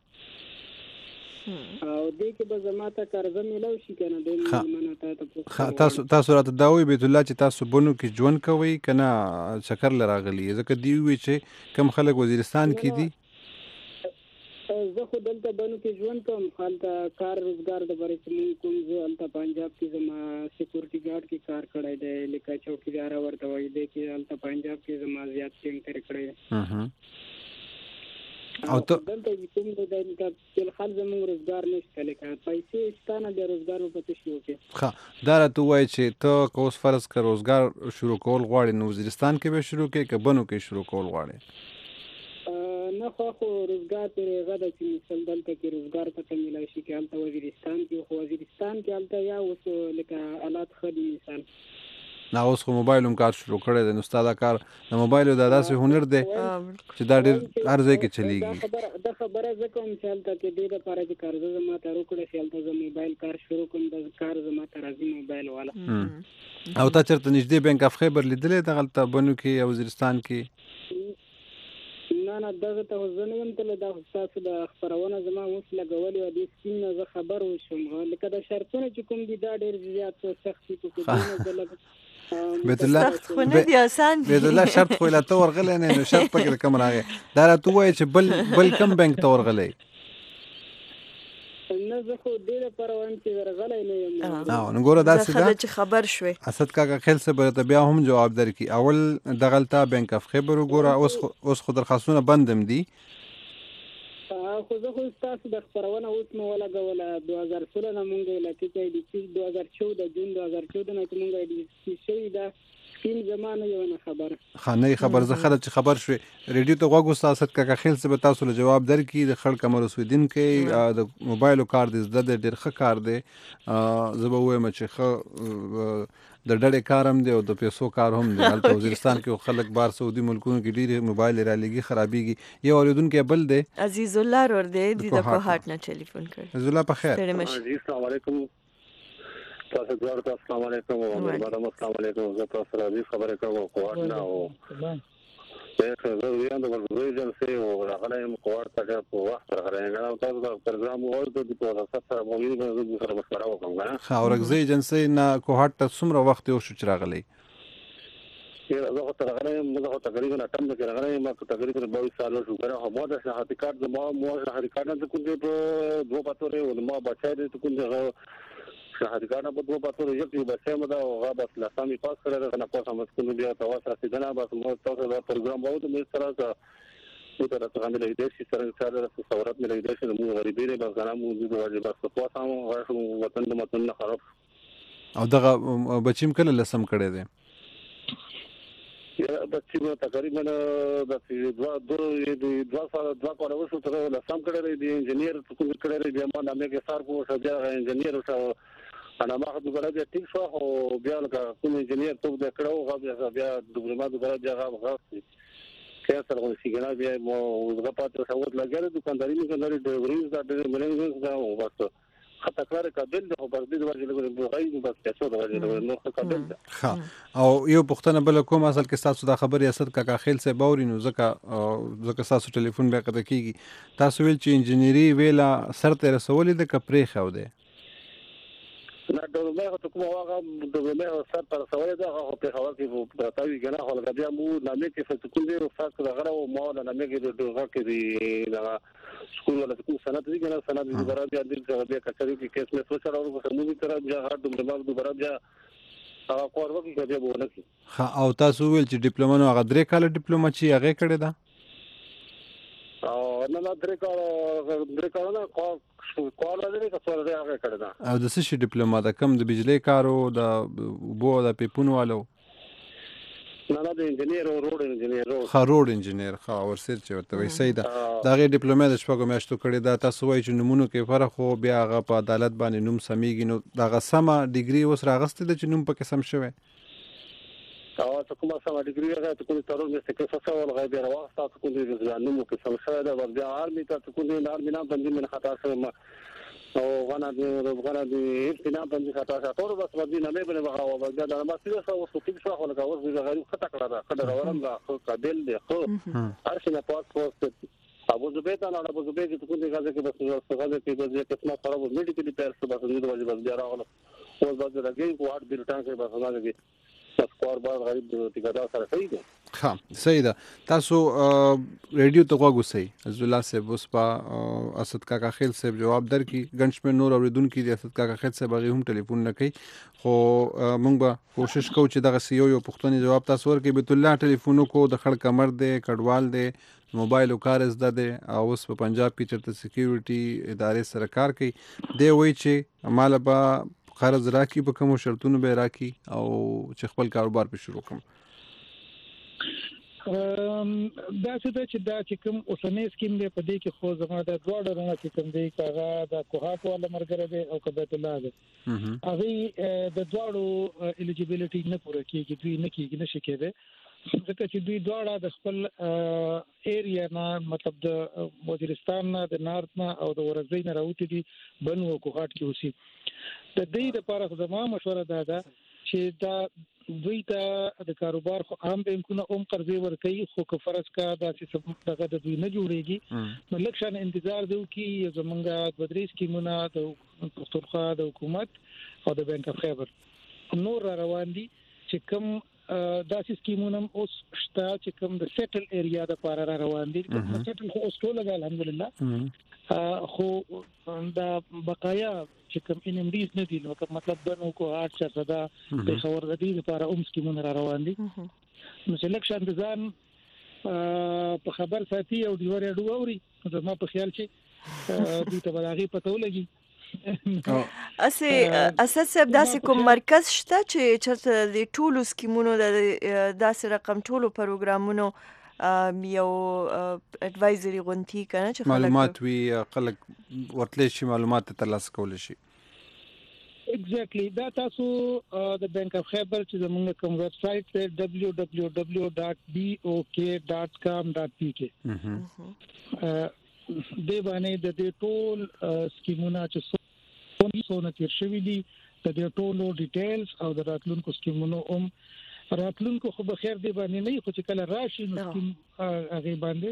او دې کې به زما ته قرضه ملو شي کنه د منه تاسو راته دا وی بیت الله چې تاسو بونو کې ژوند کوي کنه چکر لراغلی ځکه دی وی چې کم خلک وزیرستان کې دي زه خو دلته بنو کې ژوند کوم حالته کار روزګار د برې کوم زه الته پنجاب کې زما سکیورټي ګارد کې کار کړی دی لکه چوکیدار ورته وای دی کې الته پنجاب کې زما زیات ټینګ تر کړی او ته دلته کوم د خپل خپل زموږ روزګار نشته لکه پیسې ستانه د روزګار په تشو کې ښه دا راته وای چې ته کوس فرض کړ روزګار شروع کول غواړې نو وزیرستان کې به شروع کې بنو کې شروع کول غواړې نه خو روزګار پر غدا چې مثال دلته کې روزګار ته ملای شي کې الته وزیرستان کې خو وزیرستان کې الته یا اوس لکه آلات خدي مثال نه اوس خو موبایل هم کار شروع کړی دی نو استاد کار د موبایل د داسې هنر دی چې دا ډېر هر ځای کې چلیږي دا خبره زه کوم چې الته کې ډېر لپاره چې کار زما ته روکړی شي الته زه موبایل کار شروع کوم د کار زما ته راځي موبایل والا او تا چېرته نږدې بینک اف خیبر لیدلی دغلته بنو کې یا وزیرستان کې نه دغه ته زه نه یم تللی دا ستاسو د خپرونه زما اوس لګولې وه دې سکیم نه زه خبر وشوم لکه د شرطونه چې کوم دي دا ډېر زیات سخت دي په بیت الله شرط خو لا تو ورغلی نه نو شرط پکې کم راغی دا راته وایي چې بل کم بینک ته ورغلی نه زه خو ډېر لپاره وایم چې ورغلی نه یم نو ګوره داسې ده چې خبر شوې اسد کاکا خیل صاحب ته بیا هم جواب درکړي اول دغلته بینک اف خیبر وګوره اوس خو درخواستونه بندم دي خو زه خو تاسو د خبرونه اوس مو ولګوله 2016 نه مونږ لکه چې د 2014 جون 2014 نه مونږ د شي دا سکیم زمانه یو نه خبر زه خلک چې خبر شوي ریډیو ته غوږ وساست کاکا خیل څه به تاسو له جواب درکړي د خړ کمر وسودین کې د موبایل کار د زده ډېر ښه کار دی زه به وایم چې ښه د ډډې کار هم دی او د پیسو کار هم دی هلته وزیرستان کې خلک بار سعودي ملکونو کې ډېرې موبایل را لګي خرابېږي یو اورېدونکی بل دی عزیز الله رور دی د کوهاټ نه ټلیفون کړی عزیز الله په خیر جی السلام علیکم تاسو ورته السلام علیکم او مرحبا السلام علیکم زه تاسو راځي خبرې کوم کوټ نه او زه ویاند ورغوي جلسه او راغلی کوټ ته په وخت راغلی نه تاسو دا پروګرام ورته د تاسو سره مو ویل سره مشوره وکم غواړم خاورګزي جنسي نه کوټ ته څومره وخت یو شو چې راغلی زه ته راغلی زه تقریبا اتم کې راغلی ما تقریبا 22 سال شو غره هم دا شهادت کارت ما شهادت کارت ته کوم په دوه پاتورې او ما بچای ته کوم شهادت کارت په دوه پاتورې یو کې بچای مده او غا بس لاسامي پاس کړل نه پوهه هم کوم بیا تاسو رسیدنه بس مو تاسو دا پروګرام وو ته سره څه تر څنګه ملي دي چې سره ثورت ملي دي چې مو غریبي نه بس نه مو د واجب بس په تاسو غواړم وطن د متن خراب او دغه بچیم کله لسم کړی دی یا بچی مو تقریبا د دوه کال وشو تر لسم کړی دی انجنیر کوم کړی دی ما نامه کې سار کو شو بیا انجنیر شو انا ما خو غواړم چې ټیک شو او بیا کوم انجنیر ته د کړو بیا ډیپلوما د غواړم چې هغه غوښتي که سره ورسیګنا بیا مو زغه پاتې شو لګره دکانداري نه کوي ډیلیوریز دا ملنګز دا وبس خطا کار قابل ده او بس دې وجه له غوړي بس څه د وجه نو قابل ده او یو پښتنه بل کوم اصل کې تاسو دا خبري اسد کا خیل سه باوري نو زکه تاسو ټلیفون به قطع کیږي تاسو ویل چې انجینری ویلا سرته رسولې د کپری خو ده نه دغه ته کوم هغه دغه سر پر سوالې ده هغه په هوا کې پرتاوي کنه هغه بیا مو نامې کې څه کوم دی او فاس غره او ما نامې کې دغه کې دی دا سکول ولا کوم سند دي کنه سند دي برابر بیا د بیا کچري کې کیس مې سوچ راو په موږ تر بیا هر دغه برابر بیا هغه کور وکړي بیا وونه کی او تاسو ویل چې ډیپلوما نو هغه 3 کال ډیپلوما چې هغه کړی دا او نه 3 کال نه کال لري که څو لري هغه کړی دا او د څه ډیپلوما دا کم د بجلی کارو د بو د پیپونوالو نه د انجنیر او روډ انجنیر روډ انجنیر ورسره چې ورته وي صحیح ده دا غي ډیپلوما د شپږو میاشتو کړی دا تاسو وایي چې نمونه کې فرق خو بیا هغه په عدالت باندې نوم سمېږي نو دا سمه ډیګري اوس راغسته د چې نوم پکې سم شوی او ته کومه سم ډیګري هغه ته کوم ترور مې څه څه ول غي بیا راوسته ته کوم دې نوم کې سم شوی دا بیا آرمي ته کوم دې آرمي نه باندې من خطا شوی او غنا دې ابتنا باندې خطا شوی ټول بس باندې نه به بغاو بیا دا ما څه وسو څه څه خو لګاوه زه غریب خطا کړه دا کډه ورم دا قابل دی خو ارشنه پاسپورت ابو زبید انا ابو زبید ته کوم دې غازه کې بس غازه کې بس قسمه خراب میډیکل پیرس بس دې وجه بس بیا راغله او بس راګي کوټ بیلټان کې بس نه لګي سکور بار غریب ټیکادا سره صحیح ده ها صحیح ده تاسو ریډیو ته غوښتئ عز الله صاحب اوس په اسد کاکا خیل صاحب جواب درکې گنش په نور اوریدونکو د اسد کاکا خیل صاحب غي هم ټلیفون نه کوي خو مونږ به کوشش کوو چې دغه یو پښتوني جواب تاسو ورکړي بیت الله ټلیفون کو د خړ کمر دی کډوال دی موبایل او کار زده دی او اوس په پنجاب کې چرته سکیورټي ادارې سره کار کوي دی وایي چې مال به قرض راکی په کوم شرطونو به راکی او چې خپل کاروبار په شروع کوم دا چې کوم اوسنۍ سکیم دی په دې کې خو زما د دوه ډرونه چې کوم دی هغه د کوهات ولا مرګره دی او کبه الله دی هغه د دوړو الیجیبিলিټي نه پوره کیږي دوی نه کیږي نشي کېده ځکه چې دوی دواړه د خپل ایریا نه مطلب د وزیرستان نه د نارت نه او د ورځې نه راوتی دي بنو کوهات کې اوسي د دې لپاره زما مشوره ده چې دا دوی ته د کاروبار خو عام بانکونه قرضې ورکوي خو که فرض کا دا چې دغه د دوی نه جوړيږي نو لکشن انتظار دیو کې زمونږه د بدري سکیمونه د پښتونخوا د حکومت او د بانک اف خیبر نور روان دي چې کوم دا سکیمونه اوس شته چې کوم د سیټل ایریا د لپاره روان دي سیټل خو اوس ټول الحمدلله خو دا بقایا چې کوم ان ام ډیز نه دي نو مطلب بنو کو 8 دا د خبر غدي لپاره سکیمونه روان دي نو سلیکشن د ځان په خبر ساتي او دی ورې اوري نو ما په خیال چې دوی ته بلاغي پته ولګي اساس داسې کوم مرکز شته چې چرته د ټولو سکیمونو د داسې رقم ټولو پروګرامونو یو اډوایزري غونټي کنه چې معلومات وی خلک ورتلې شي معلومات ترلاسه کول شي ایگزیکټلی دا تاسو د بانک اف خیبر چې زموږ کوم ویب سټ دی www.bok.com.pk دې باندې د ټول سکیمونه چې څونه تیر شوی دي د دې ټولو ډیټیلز او د راتلونکو سکیمونو راتلونکو خو به خیر دی باندې نه خو چې کله راشي نو سکیم هغه باندې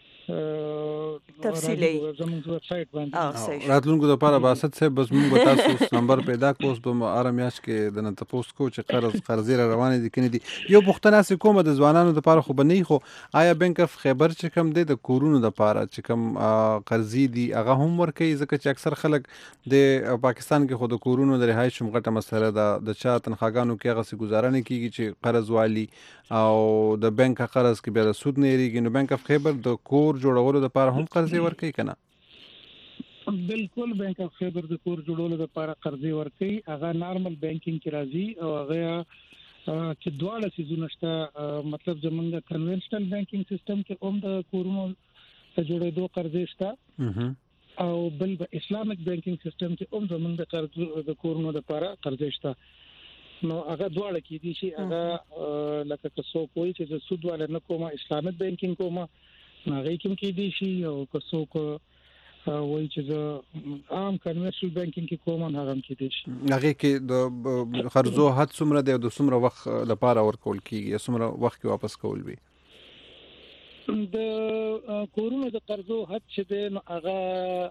تفصیلی زموږ ویب سټ باندې راتلونکو د لپاره باسط صاحب بس موږ تاسو نمبر پیدا کوس به ارمیاش کې د نن تاسو کو چې قرض روان دي کني دي یو پښتنه سې کومه د ځوانانو د لپاره خو بنې خو آیا بانک اف خیبر چې کم دی د کورونو د لپاره چې کم قرضې دي هغه هم ورکوي ځکه چې اکثر خلک د پاکستان کې خو د کورونو د رهایش مغټه مسله ده د چا تنخواګانو کې هغه سي گزارنه کیږي چې قرض والی او د بانک قرض کې بیا د سود نه ریږي نو بانک اف خیبر د کور جوړولو لپاره هم قرضې ورکوي کنه بالکل بانک اف خیبر د کور جوړولو لپاره قرضې ورکوي هغه نارمل بانکینګ کې راځي او هغه چې دواړه سيزونه شته مطلب زمونږ کنونشنل بانکینګ سیستم کې هم د کورونو ته جوړېدو قرضې شته او بل اسلامیک بانکینګ سیستم کې هم زمونږ د کورونو لپاره قرضې شته نو هغه دواړه کې دي چې هغه لکه څو کوی چې د سود ولا نه کومه اسلامیک بانکینګ کومه هغه کوم کې دي شي او څو کو وای چې عام کنونشنل بانکینګ کې کومه هغه کې دي شي هغه کې د قرضو حد څومره دی او د څومره وخت لپاره ورکول کیږي څومره وخت کې واپس کول وي د کورونو د قرضو حد چې دی نو هغه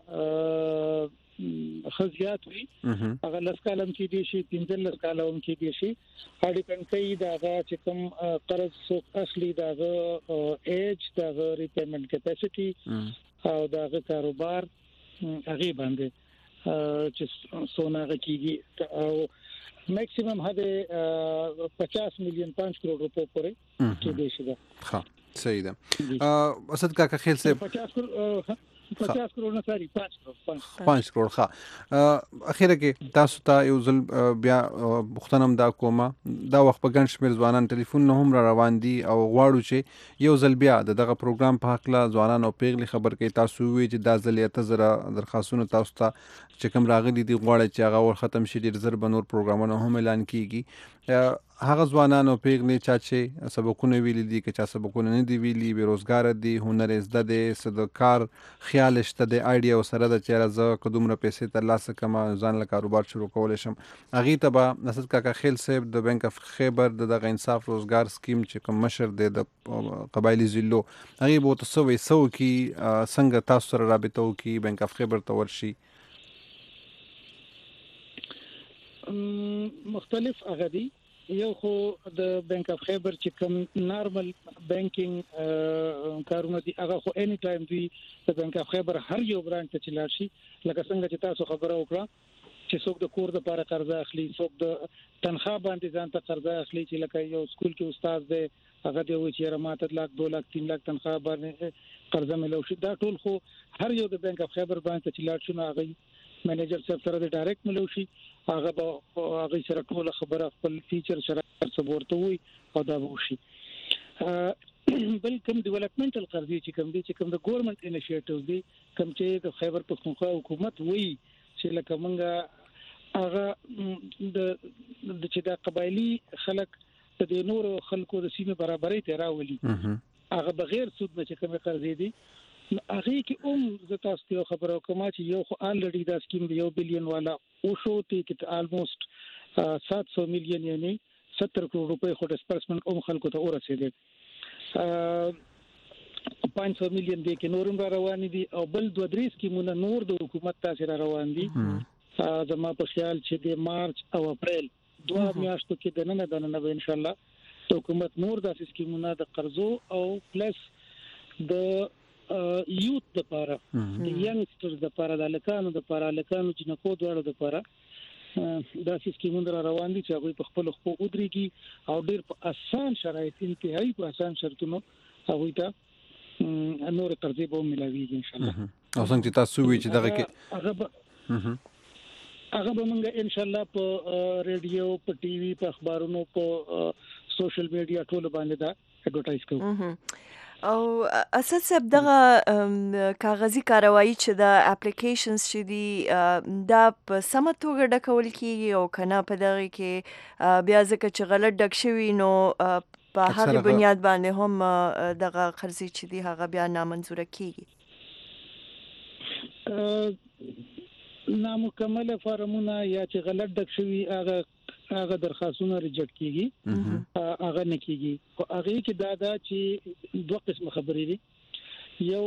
خزيات وي هغه لس کالم کې دي شي 15 کالم کې دي شي هډي کنټي دا چې کوم قرض اصلي دا ایج دا ریپیمنٹ کیپاسټي او دا کاروبار هغه باندې چې سونه کېږي او میکسیمم هدا 50 میلیون 5 کروڑ روپے پورې کې دي شي ها صحیح ده اسد کاکا خیل سے 50 کروڑ نه ساري 5 کروڑ ښه اخیره کې تاسو ته یو ځل بیا مختنم دا کومه دا وخت په ګڼ شمېر ځوانان ټلیفون نه هم را روان دي او غواړو چې یو ځل بیا دغه پروګرام په حق لا ځوانان او پیغلي خبر کوي تاسو وی چې دا ځل یې تزره درخواستونه تاسو ته چې کوم راغلي دي غواړي چې هغه ور ختم شي ډیر زر بنور پروګرامونه هم اعلان کیږي هغه ځوانان او پیغلي چې سبقونه ویلي دي که چا سبقونه نه دی ویلي بیروزګار دي هنر زده دي صدکار خیال شته د ایډیا سره د چیرې ز قدمره پیسې ترلاسه کما ځان له کاروبار شروع کول شم اغه تبا نسد کاکا خیل صاحب د بانک اف خیبر دغه انصاف روزګار سکیم چې کوم مشر دی د قبایلی ضلعو هغه بو تسوي سو کی څنګه تاسو سره رابطه وکي بانک اف خیبر ته ورشي مختلف اغدي یو خو د بانک اف خیبر چې کوم نارمل بانکینګ کارونه دي هغه خو اني ټایم دی د بانک اف خیبر هر یو برانچ ته چلار شي لکه څنګه چې تاسو خبره وکړه چې څوک د کور د لپاره قرض اخلي څوک د تنخواه باندې ځان ته قرض اخلي چې لکه یو سکول کې استاد دی هغه دی چې رماته لاک 2 لاک 3 لاک تنخواه باندې قرض ملو شي دا ټول خو هر یو د بانک اف خیبر باندې چلار شي هغه منیجر صاحب سره د ډایرکټ ملو شي هغه سره ټول خبره خپل فیچر سره سپورټ وي او دا وشي بل کوم ډیولپمنټل قرضې چې کوم دي چې کوم د ګورنمنت انیشیټیو دي کوم چې د خیبر پختونخوا حکومت وی چې لکه مونږه هغه د چې د قبایلی خلک د نور خلکو د سیمه برابرۍ ته راولي هغه بغیر سود نه چې کوم قرضې دي هغه کې زه تاسو ته خبرو کوم چې یو خو الریډي دا سکیم دی 1 بلین والا او شو ته کې آلموست 700 میلیون یعنی 70 کروڑ روپے خو ډسپرسمنت خلکو ته ورسېدل 500 میلیون دی کې نورم روان دي او بل 2-3 سکیمونه نور د حکومت تاسو روان دي زما په خیال چې د مارچ او اپریل 2 میاشتو کې د نن به ان شاء الله حکومت نور د سکیمونه د قرضو او پلس د یوت د لپاره د ینګسترز د لپاره د لکانو د لپاره لکانو چې نه کو دوړو د لپاره دا سکیمونه روان دي چې هغه په خپل خو ودرېږي او ډېر په آسان شرایط انتهایی په آسان شرطونو هغه ته نور قرضې به ملاويږي ان شاء الله او څنګه تاسو وی چې دغه کې هغه به موږ ان شاء الله په ریډیو په ټي وي په اخبارونو په سوشل میډیا ټول باندې دا اډورټایز کوو او اساس صاحب دغه کاغذي کاروایی چې د اپلیکیشنز چې دي دا په سمه توګه ډکول کیږي او کنه په دغه کې بیا ځکه چې غلط ډک شوی نو په هغه بنیاد باندې هم دغه قرضې چې دي هغه بیا نامنظور کیږي نامکمل فارمونه یا چې غلط ډک شوی هغه درخواستونه ریجکټ کیږي هغه نه کیږي خو هغه کې دا چې دوه قسم خبرې دي یو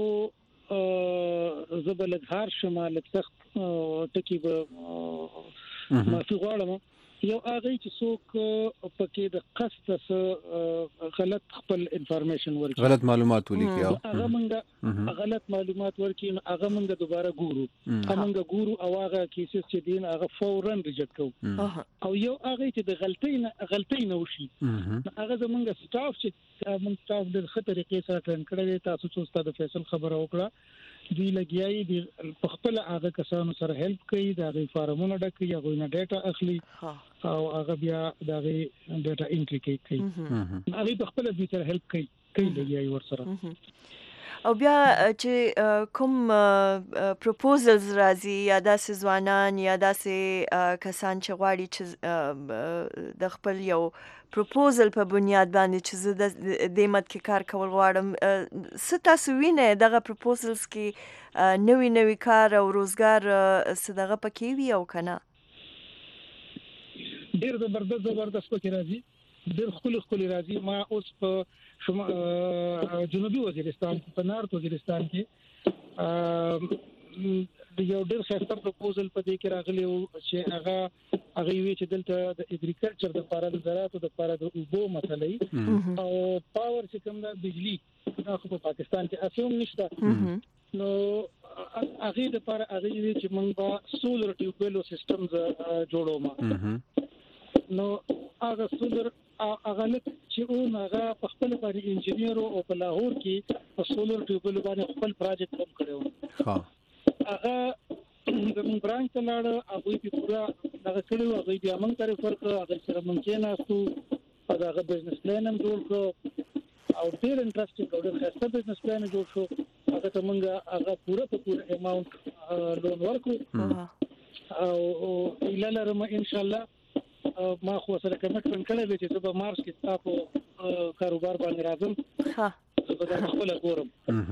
زبلغ هر شمال سخت ټکی به معافي غواړم یو هغه چې څوک پکې د قصد غلط خپل انفارمیشن ورکړي غلط معلومات ولیکي هغه موږ غلط معلومات ورکړي هغه موږ دوباره ګورو او هغه کیسز چې دین هغه فورا ریجکټ کوو او یو هغه چې د غلطۍ نه وشي هغه زموږ سټاف چې موږ سټاف د خطر طریقې سره ټرین کړی تاسو چې استاد فیصل خبره وکړه دی لګیای دی په خپل هغه کسانو سره هیلپ کوي دا غي فارمونه ډکوي هغه نه ډیټا اخلي او هغه بیا دا غي ډیټا انټری کوي هغه په خپل دې سره هیلپ کوي لګیای ور سره او بیا چې کوم پروپوزلز راځي یا داسې ځوانان یا داسې کسان چې غواړي چې د خپل یو پروپوزل په بنیاد باندې چې زه د دې مد کې کار کول غواړم څه تاسو وینئ دغه پروپوزلز کې نوي کار او روزګار څه دغه پکې وي او که نه ډېر زبردست پکې راځي ډېر ښکلي راځي ما اوس په جنوبي وزیرستان په نارت وزیرستان کې یو ډېر ښه پروپوزل په دې کې راغلی او چې هغه وی چې دلته د اګریکلچر د لپاره د زراعت د لپاره د اوبو مسلې او پاور چې کوم د بجلی دا خو په پاکستان کې اسوم نشته نو هغه د لپاره هغه وی چې موږ با سولر ټیوبویل سیستم جوړوم نو هغه سولر هغه چې هغه په خپل باندې انجینیر او په لاهور کې په سولر ټیوبویل باندې خپل پروجیکټ هم کړو هغه زموږ برانچ ته لاړ هغه په پورا دغه کړو هغه بیا موږ طرف ورکړو هغه سره موږ کې ناستو هغه بزنس پلان هم جوړ کړو او ډېر انټرېسټینګ او ډېر ښه بزنس پلان جوړ شو هغه ته موږ هغه پورا اماونت لون ورکړو او لاره ان شاء الله ما خو سره کمټمنټ کړی دی چې په مارچ کې تاسو کاروبار باندې راځم زه به خپل ګورم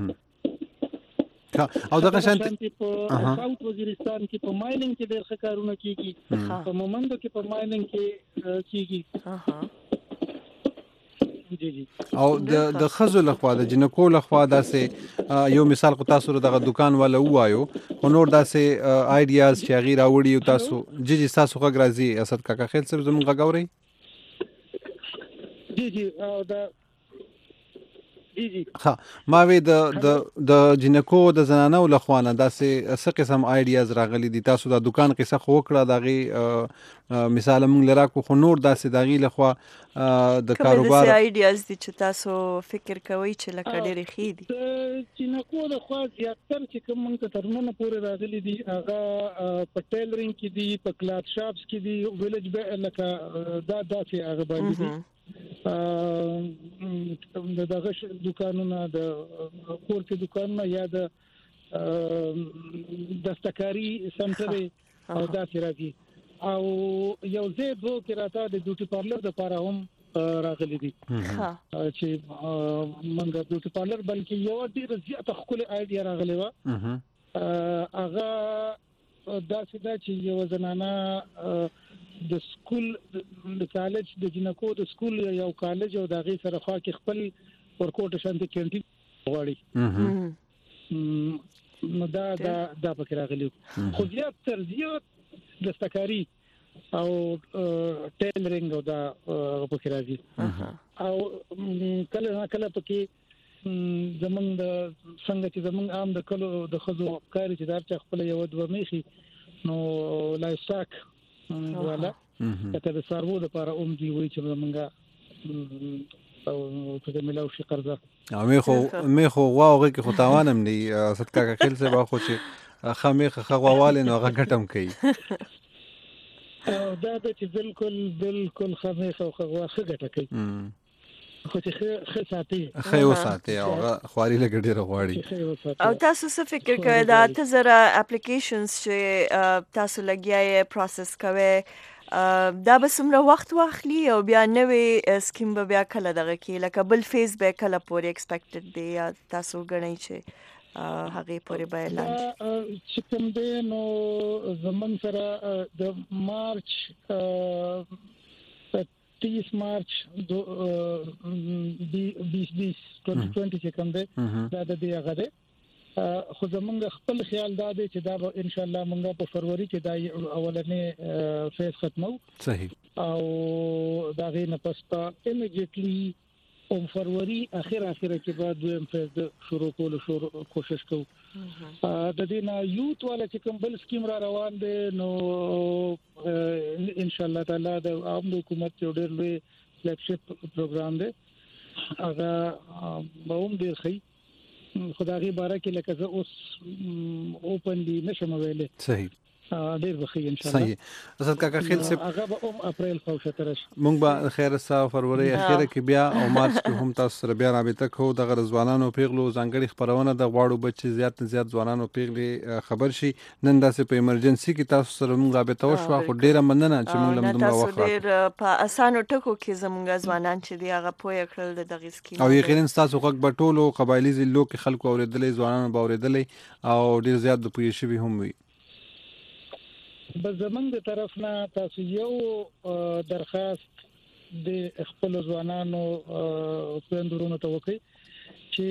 او دغه شانتي په ساوث وزیرستان کې په مایننګ کې ډېر ښه کارونه کیږي په مومندو کې په مایننګ کې کیږي او د خزو لخوا د جنکو لخوا داسې یو مثال کو تاسو دغه دکان والا وایو خو نور داسې آیډیاز چې غیر راوړي او تاسو تاسو غږ راځي اسد کاکا خیل صاحب زموږ غاوري ها ما وی د جنکو د زنانو لخوانه داسې څه قسم آیډیاز راغلي دي تاسو د دکان قصه خو کړه دغه مثال موږ لراکو خو نور داسې دغه لخوا د کاروبار آیډیاز دي چې تاسو فکر کوئ چې لکه ډېرې ښې دي جنکو د خوا زیاتره چې کوم موږ ته ترمنه پورې راغلي دي هغه په ټیلرینګ کې دي په کلاث شاپس کې دي ویلج لکه دا چې هغه باندې دي دغه دکانونه د کور کې دکانونه یا د دستکاری سنټر او داسې راځي او یو ځای دوه کې راته د بیوټي پارلر د لپاره هم راغلي دي چې موږ بیوټي پارلر بلکې یو ډیر زیاته خپل آیډیا راغلی و هغه داسې چې یو زنانه د سکول د کالج د جنکو د سکول یو کالج او دغه سره خوا کې خپل ورکوټ شانتي کینټین غواړي نو دا پکې راغلی خو زیات دستکاری او ټیلرینګ او دا پکې راځي او کله پکې زمونږ څنګه چې زمونږ عام د کلو د خزو کاری چې دار چې خپل یو دوه میخي نو لایساک ولا کته د سارو د لپاره دی وی چې موږ او څه ملاو شي قرضه مې خو واغه کې خو تاوانم نه صدقه خل څه با خو چې خامې خغواواله نو هغه ګټم کوي دا چې بالکل خامې خغوا څه ګټه کوي خو چې خې وساتي او خواري لګډي غواړي او تاسو څه فکر کوئ دا تزره اپلیکیشنز چې تاسو لګیاي پروسس کوئ دا به څومره وخت واخلي او بیا نوې سکیم به بیا کله دغه کې لکه بل فیس به کله پورې ایکسپیکټډ دی یا تاسو غنئ چې هغه پورې به اعلان چې کوم دی نو زمون سره د مارچ 30 مارچ 2020 چې کوم دی دا د دې هغه دی خو زمونږ خپل خیال دا دی چې دا به ان شاء الله مونږ په فروری کې دا اولنې فیز ختمو صحیح او دا غي نه پس په ایمیډیټلی او فروری اخر کې بعد دویم فیز شروع کولو کوشش کوو د دې نه یوت والا چې کوم بل سکیم را روان دي نو ان شاء الله تعالی د عام حکومت یو ډېر لوی فلیگشپ پروګرام دی هغه به هم ډېر ښه خدای بارے کې لکه زه اوس اوپنلی نشم ویلې صحیح ډېر بخیر ان شاء الله صحیح اسد کاکا خیل سے هغه به اپریل خوشترش مونږ به خیر سره فروری اخیره کې بیا او مارچ کې هم تاسو سره بیا رابطه کوو د غرضوانانو پیغلو ځانګړي خبرونه د غواړو بچي زیات ځوانانو پیغلي خبر شي نن داسې په ایمرجنسي کې تاسو سره مونږ رابطه وشو خو ډیره مننه چې مونږ لمدم راوخره تاسو ډیر په اسانو ټکو کې زمونږ ځوانان چې دی هغه پوهه کړل د دغه سکیم او یقینا تاسو غږ بټولو قبایلی ضلعو کې خلکو اوریدلې ځوانانو باوریدلې او ډیر زیات د پوهې شوی هم وي بس زمونږ د طرف نه تاسو یو درخواست د خپل ځوانانو پندورونو ته وکړي چې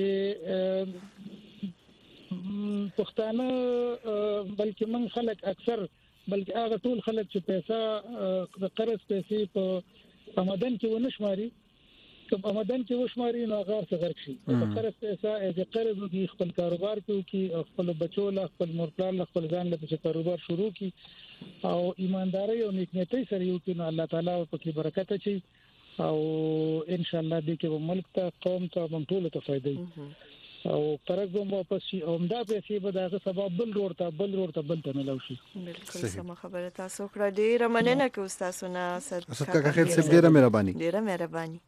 پښتانه بلکې من خلک اکثر بلکې هغه ټول خلک چې پیسې د قرض پیسې په آمدن کې ونشماري کوم آمدن کې وشماري نو هغه څنګه شي په قرض پیسې د قرض کې خپل کاروبار کوي او خپل بچو له خپل مورپلان له خپل ځان له کاروبار شروع کی او ایمانداري او نیکنیتی سره یو کې نو الله تعالی په کې برکت اچي او ان شاء الله دې کې ملک ته قوم ته ټول ته فائدې او پرګوم واپس شي او دا پیسې به دغه سبب بل ورته ته نه لوشي بالکل سم خبره تاسو کړه ډیره مننه کوم تاسو نه اسد کاکا خیل سے ډیره مهرباني ډیره مهرباني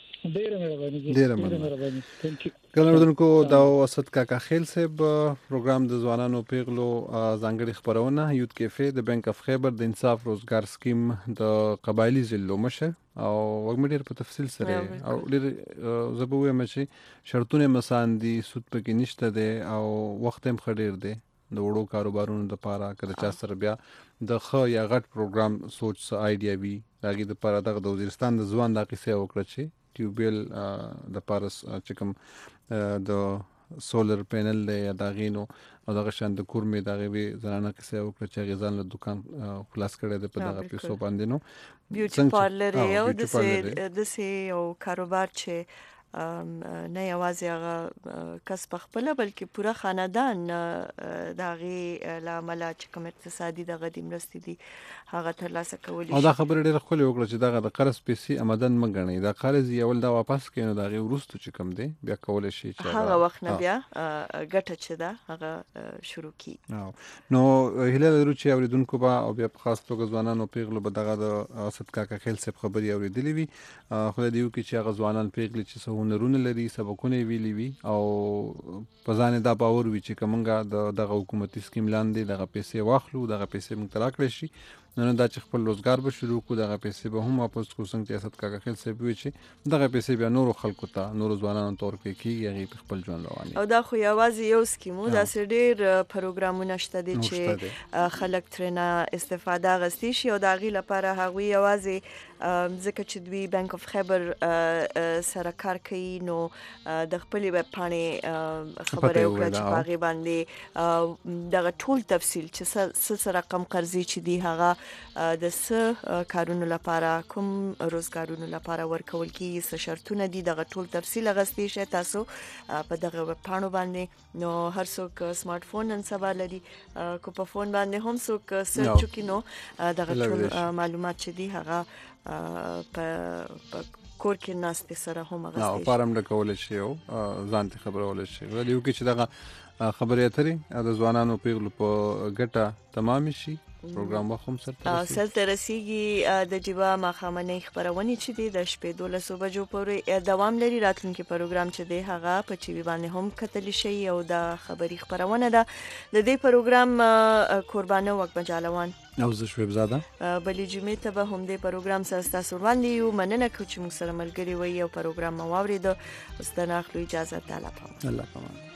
ګلنوردونکو دا اسد کاکا خیل صاحب پروګرام د ځوانانو پیغلو ځانګړي خبرونه یوت کیفه د بانک اف خیبر د انصاف روزګار سکیم د قبایلی ضلعو مشر او وګمډیر په تفصیل سره او ډیر زبوه مچي شرطونه مسان دي سود پکې نشته دي او وخت هم خډیر دي د وړو کاروبارونو لپاره کله چا سره بیا د خو یا غټ پروګرام سوچ س ایډیا وی راګي د لپاره د وزیرستان د ځوان د قصې وکړه چې ټیوبل د پارس چې کوم د سولر پینل له داغینو او دغه شان د کورمې دغه وی زنانه کیسه وکړه چې غزان له دکان خلاص کړي د په دغه پیسو باندې نو بیوټي پارلر یو د سه او کاروبار چې نه یوازې هغه کسب خپل بلکې پوره خاندان دغه لامل چې کوم اقتصادي دغه د مرستې دي هغه ترلاسه کولی او دا خبره ډیره خولي وکړه چې دغه د قرض پیسې آمدن مګنی دا قرض یول دا واپس کینو دغه ورستو چې کوم دی بیا کول شي چې هغه وخت نه بیا ګټه چې دا هغه شروع کی نو هله درو چې اوریدونکو با او بیا په خاص توګه ځوانانو پیغلو به دغه د اسد کاکا خیل صاحب خبري اوریدلې وي خو د یو کې چې هغه ځوانان پیغلي چې هنرونه لري سبقونه ویلي وي او په ځان دا باور وي چې کومګه دغه حکومتي سکیم لاندې دغه پیسې واخلو دغه پیسې موږ تراکړې شي نو دا چې خپل روزګار به شروع کو دغه پیسې به هم واپس کو څنګه چې اسد کاکا خیل صاحب وی چې دغه پیسې بیا نور خلکو ته نور ځوانانو تور کې کیږي خپل ژوند رواني او دا خو یوازې یو سکیمو دا ډېر پروګرامونه شته دي چې خلک ترنه استفاده غستی شي او دا غي لپاره هغه یوازې ځکه چې دوی بانک اف خیبر سره کار کوي نو د خپل ویب پاڼې خبره وکړه چې هغه باندې دغه ټول تفصیل چې سره رقم قرضې چې دی هغه د څه کارونو لپاره کوم روزګارونو لپاره ورکول کیږي څه شرطونه دي دغه ټول تفصیل غستی شي تاسو په دغه ویب پاڼو باندې نو هر څوک سمارټ فون نن سبا لري کو په فون باندې هم څوک سرچ وکینو دغه ټول معلومات چې دي هغه په کور کې ناست سره هم غستی او فارم ډکول شي او ځان ته خبرول شي ولې یو کې چې دغه خبرې اترې د ځوانانو پیغلو په ګټه تمام شي پروګرام وخم سره رسیږي د جیبا مخامنې خبرونه چې د شپې 12 بجو پورې دوام لري راتلونکي پروګرام چې دی هغه په چي باندې هم کتل شي او د خبري خبرونه ده د دې پروګرام قربانه وک بجالوان او زه شویب زاده بلې جمعې ته به هم د پروګرام سره تاسو وړاندې یو مننه کوم چې موږ سره ملګری وي او پروګرام مو واورید واستنه اخلو اجازه تعالی الله پامان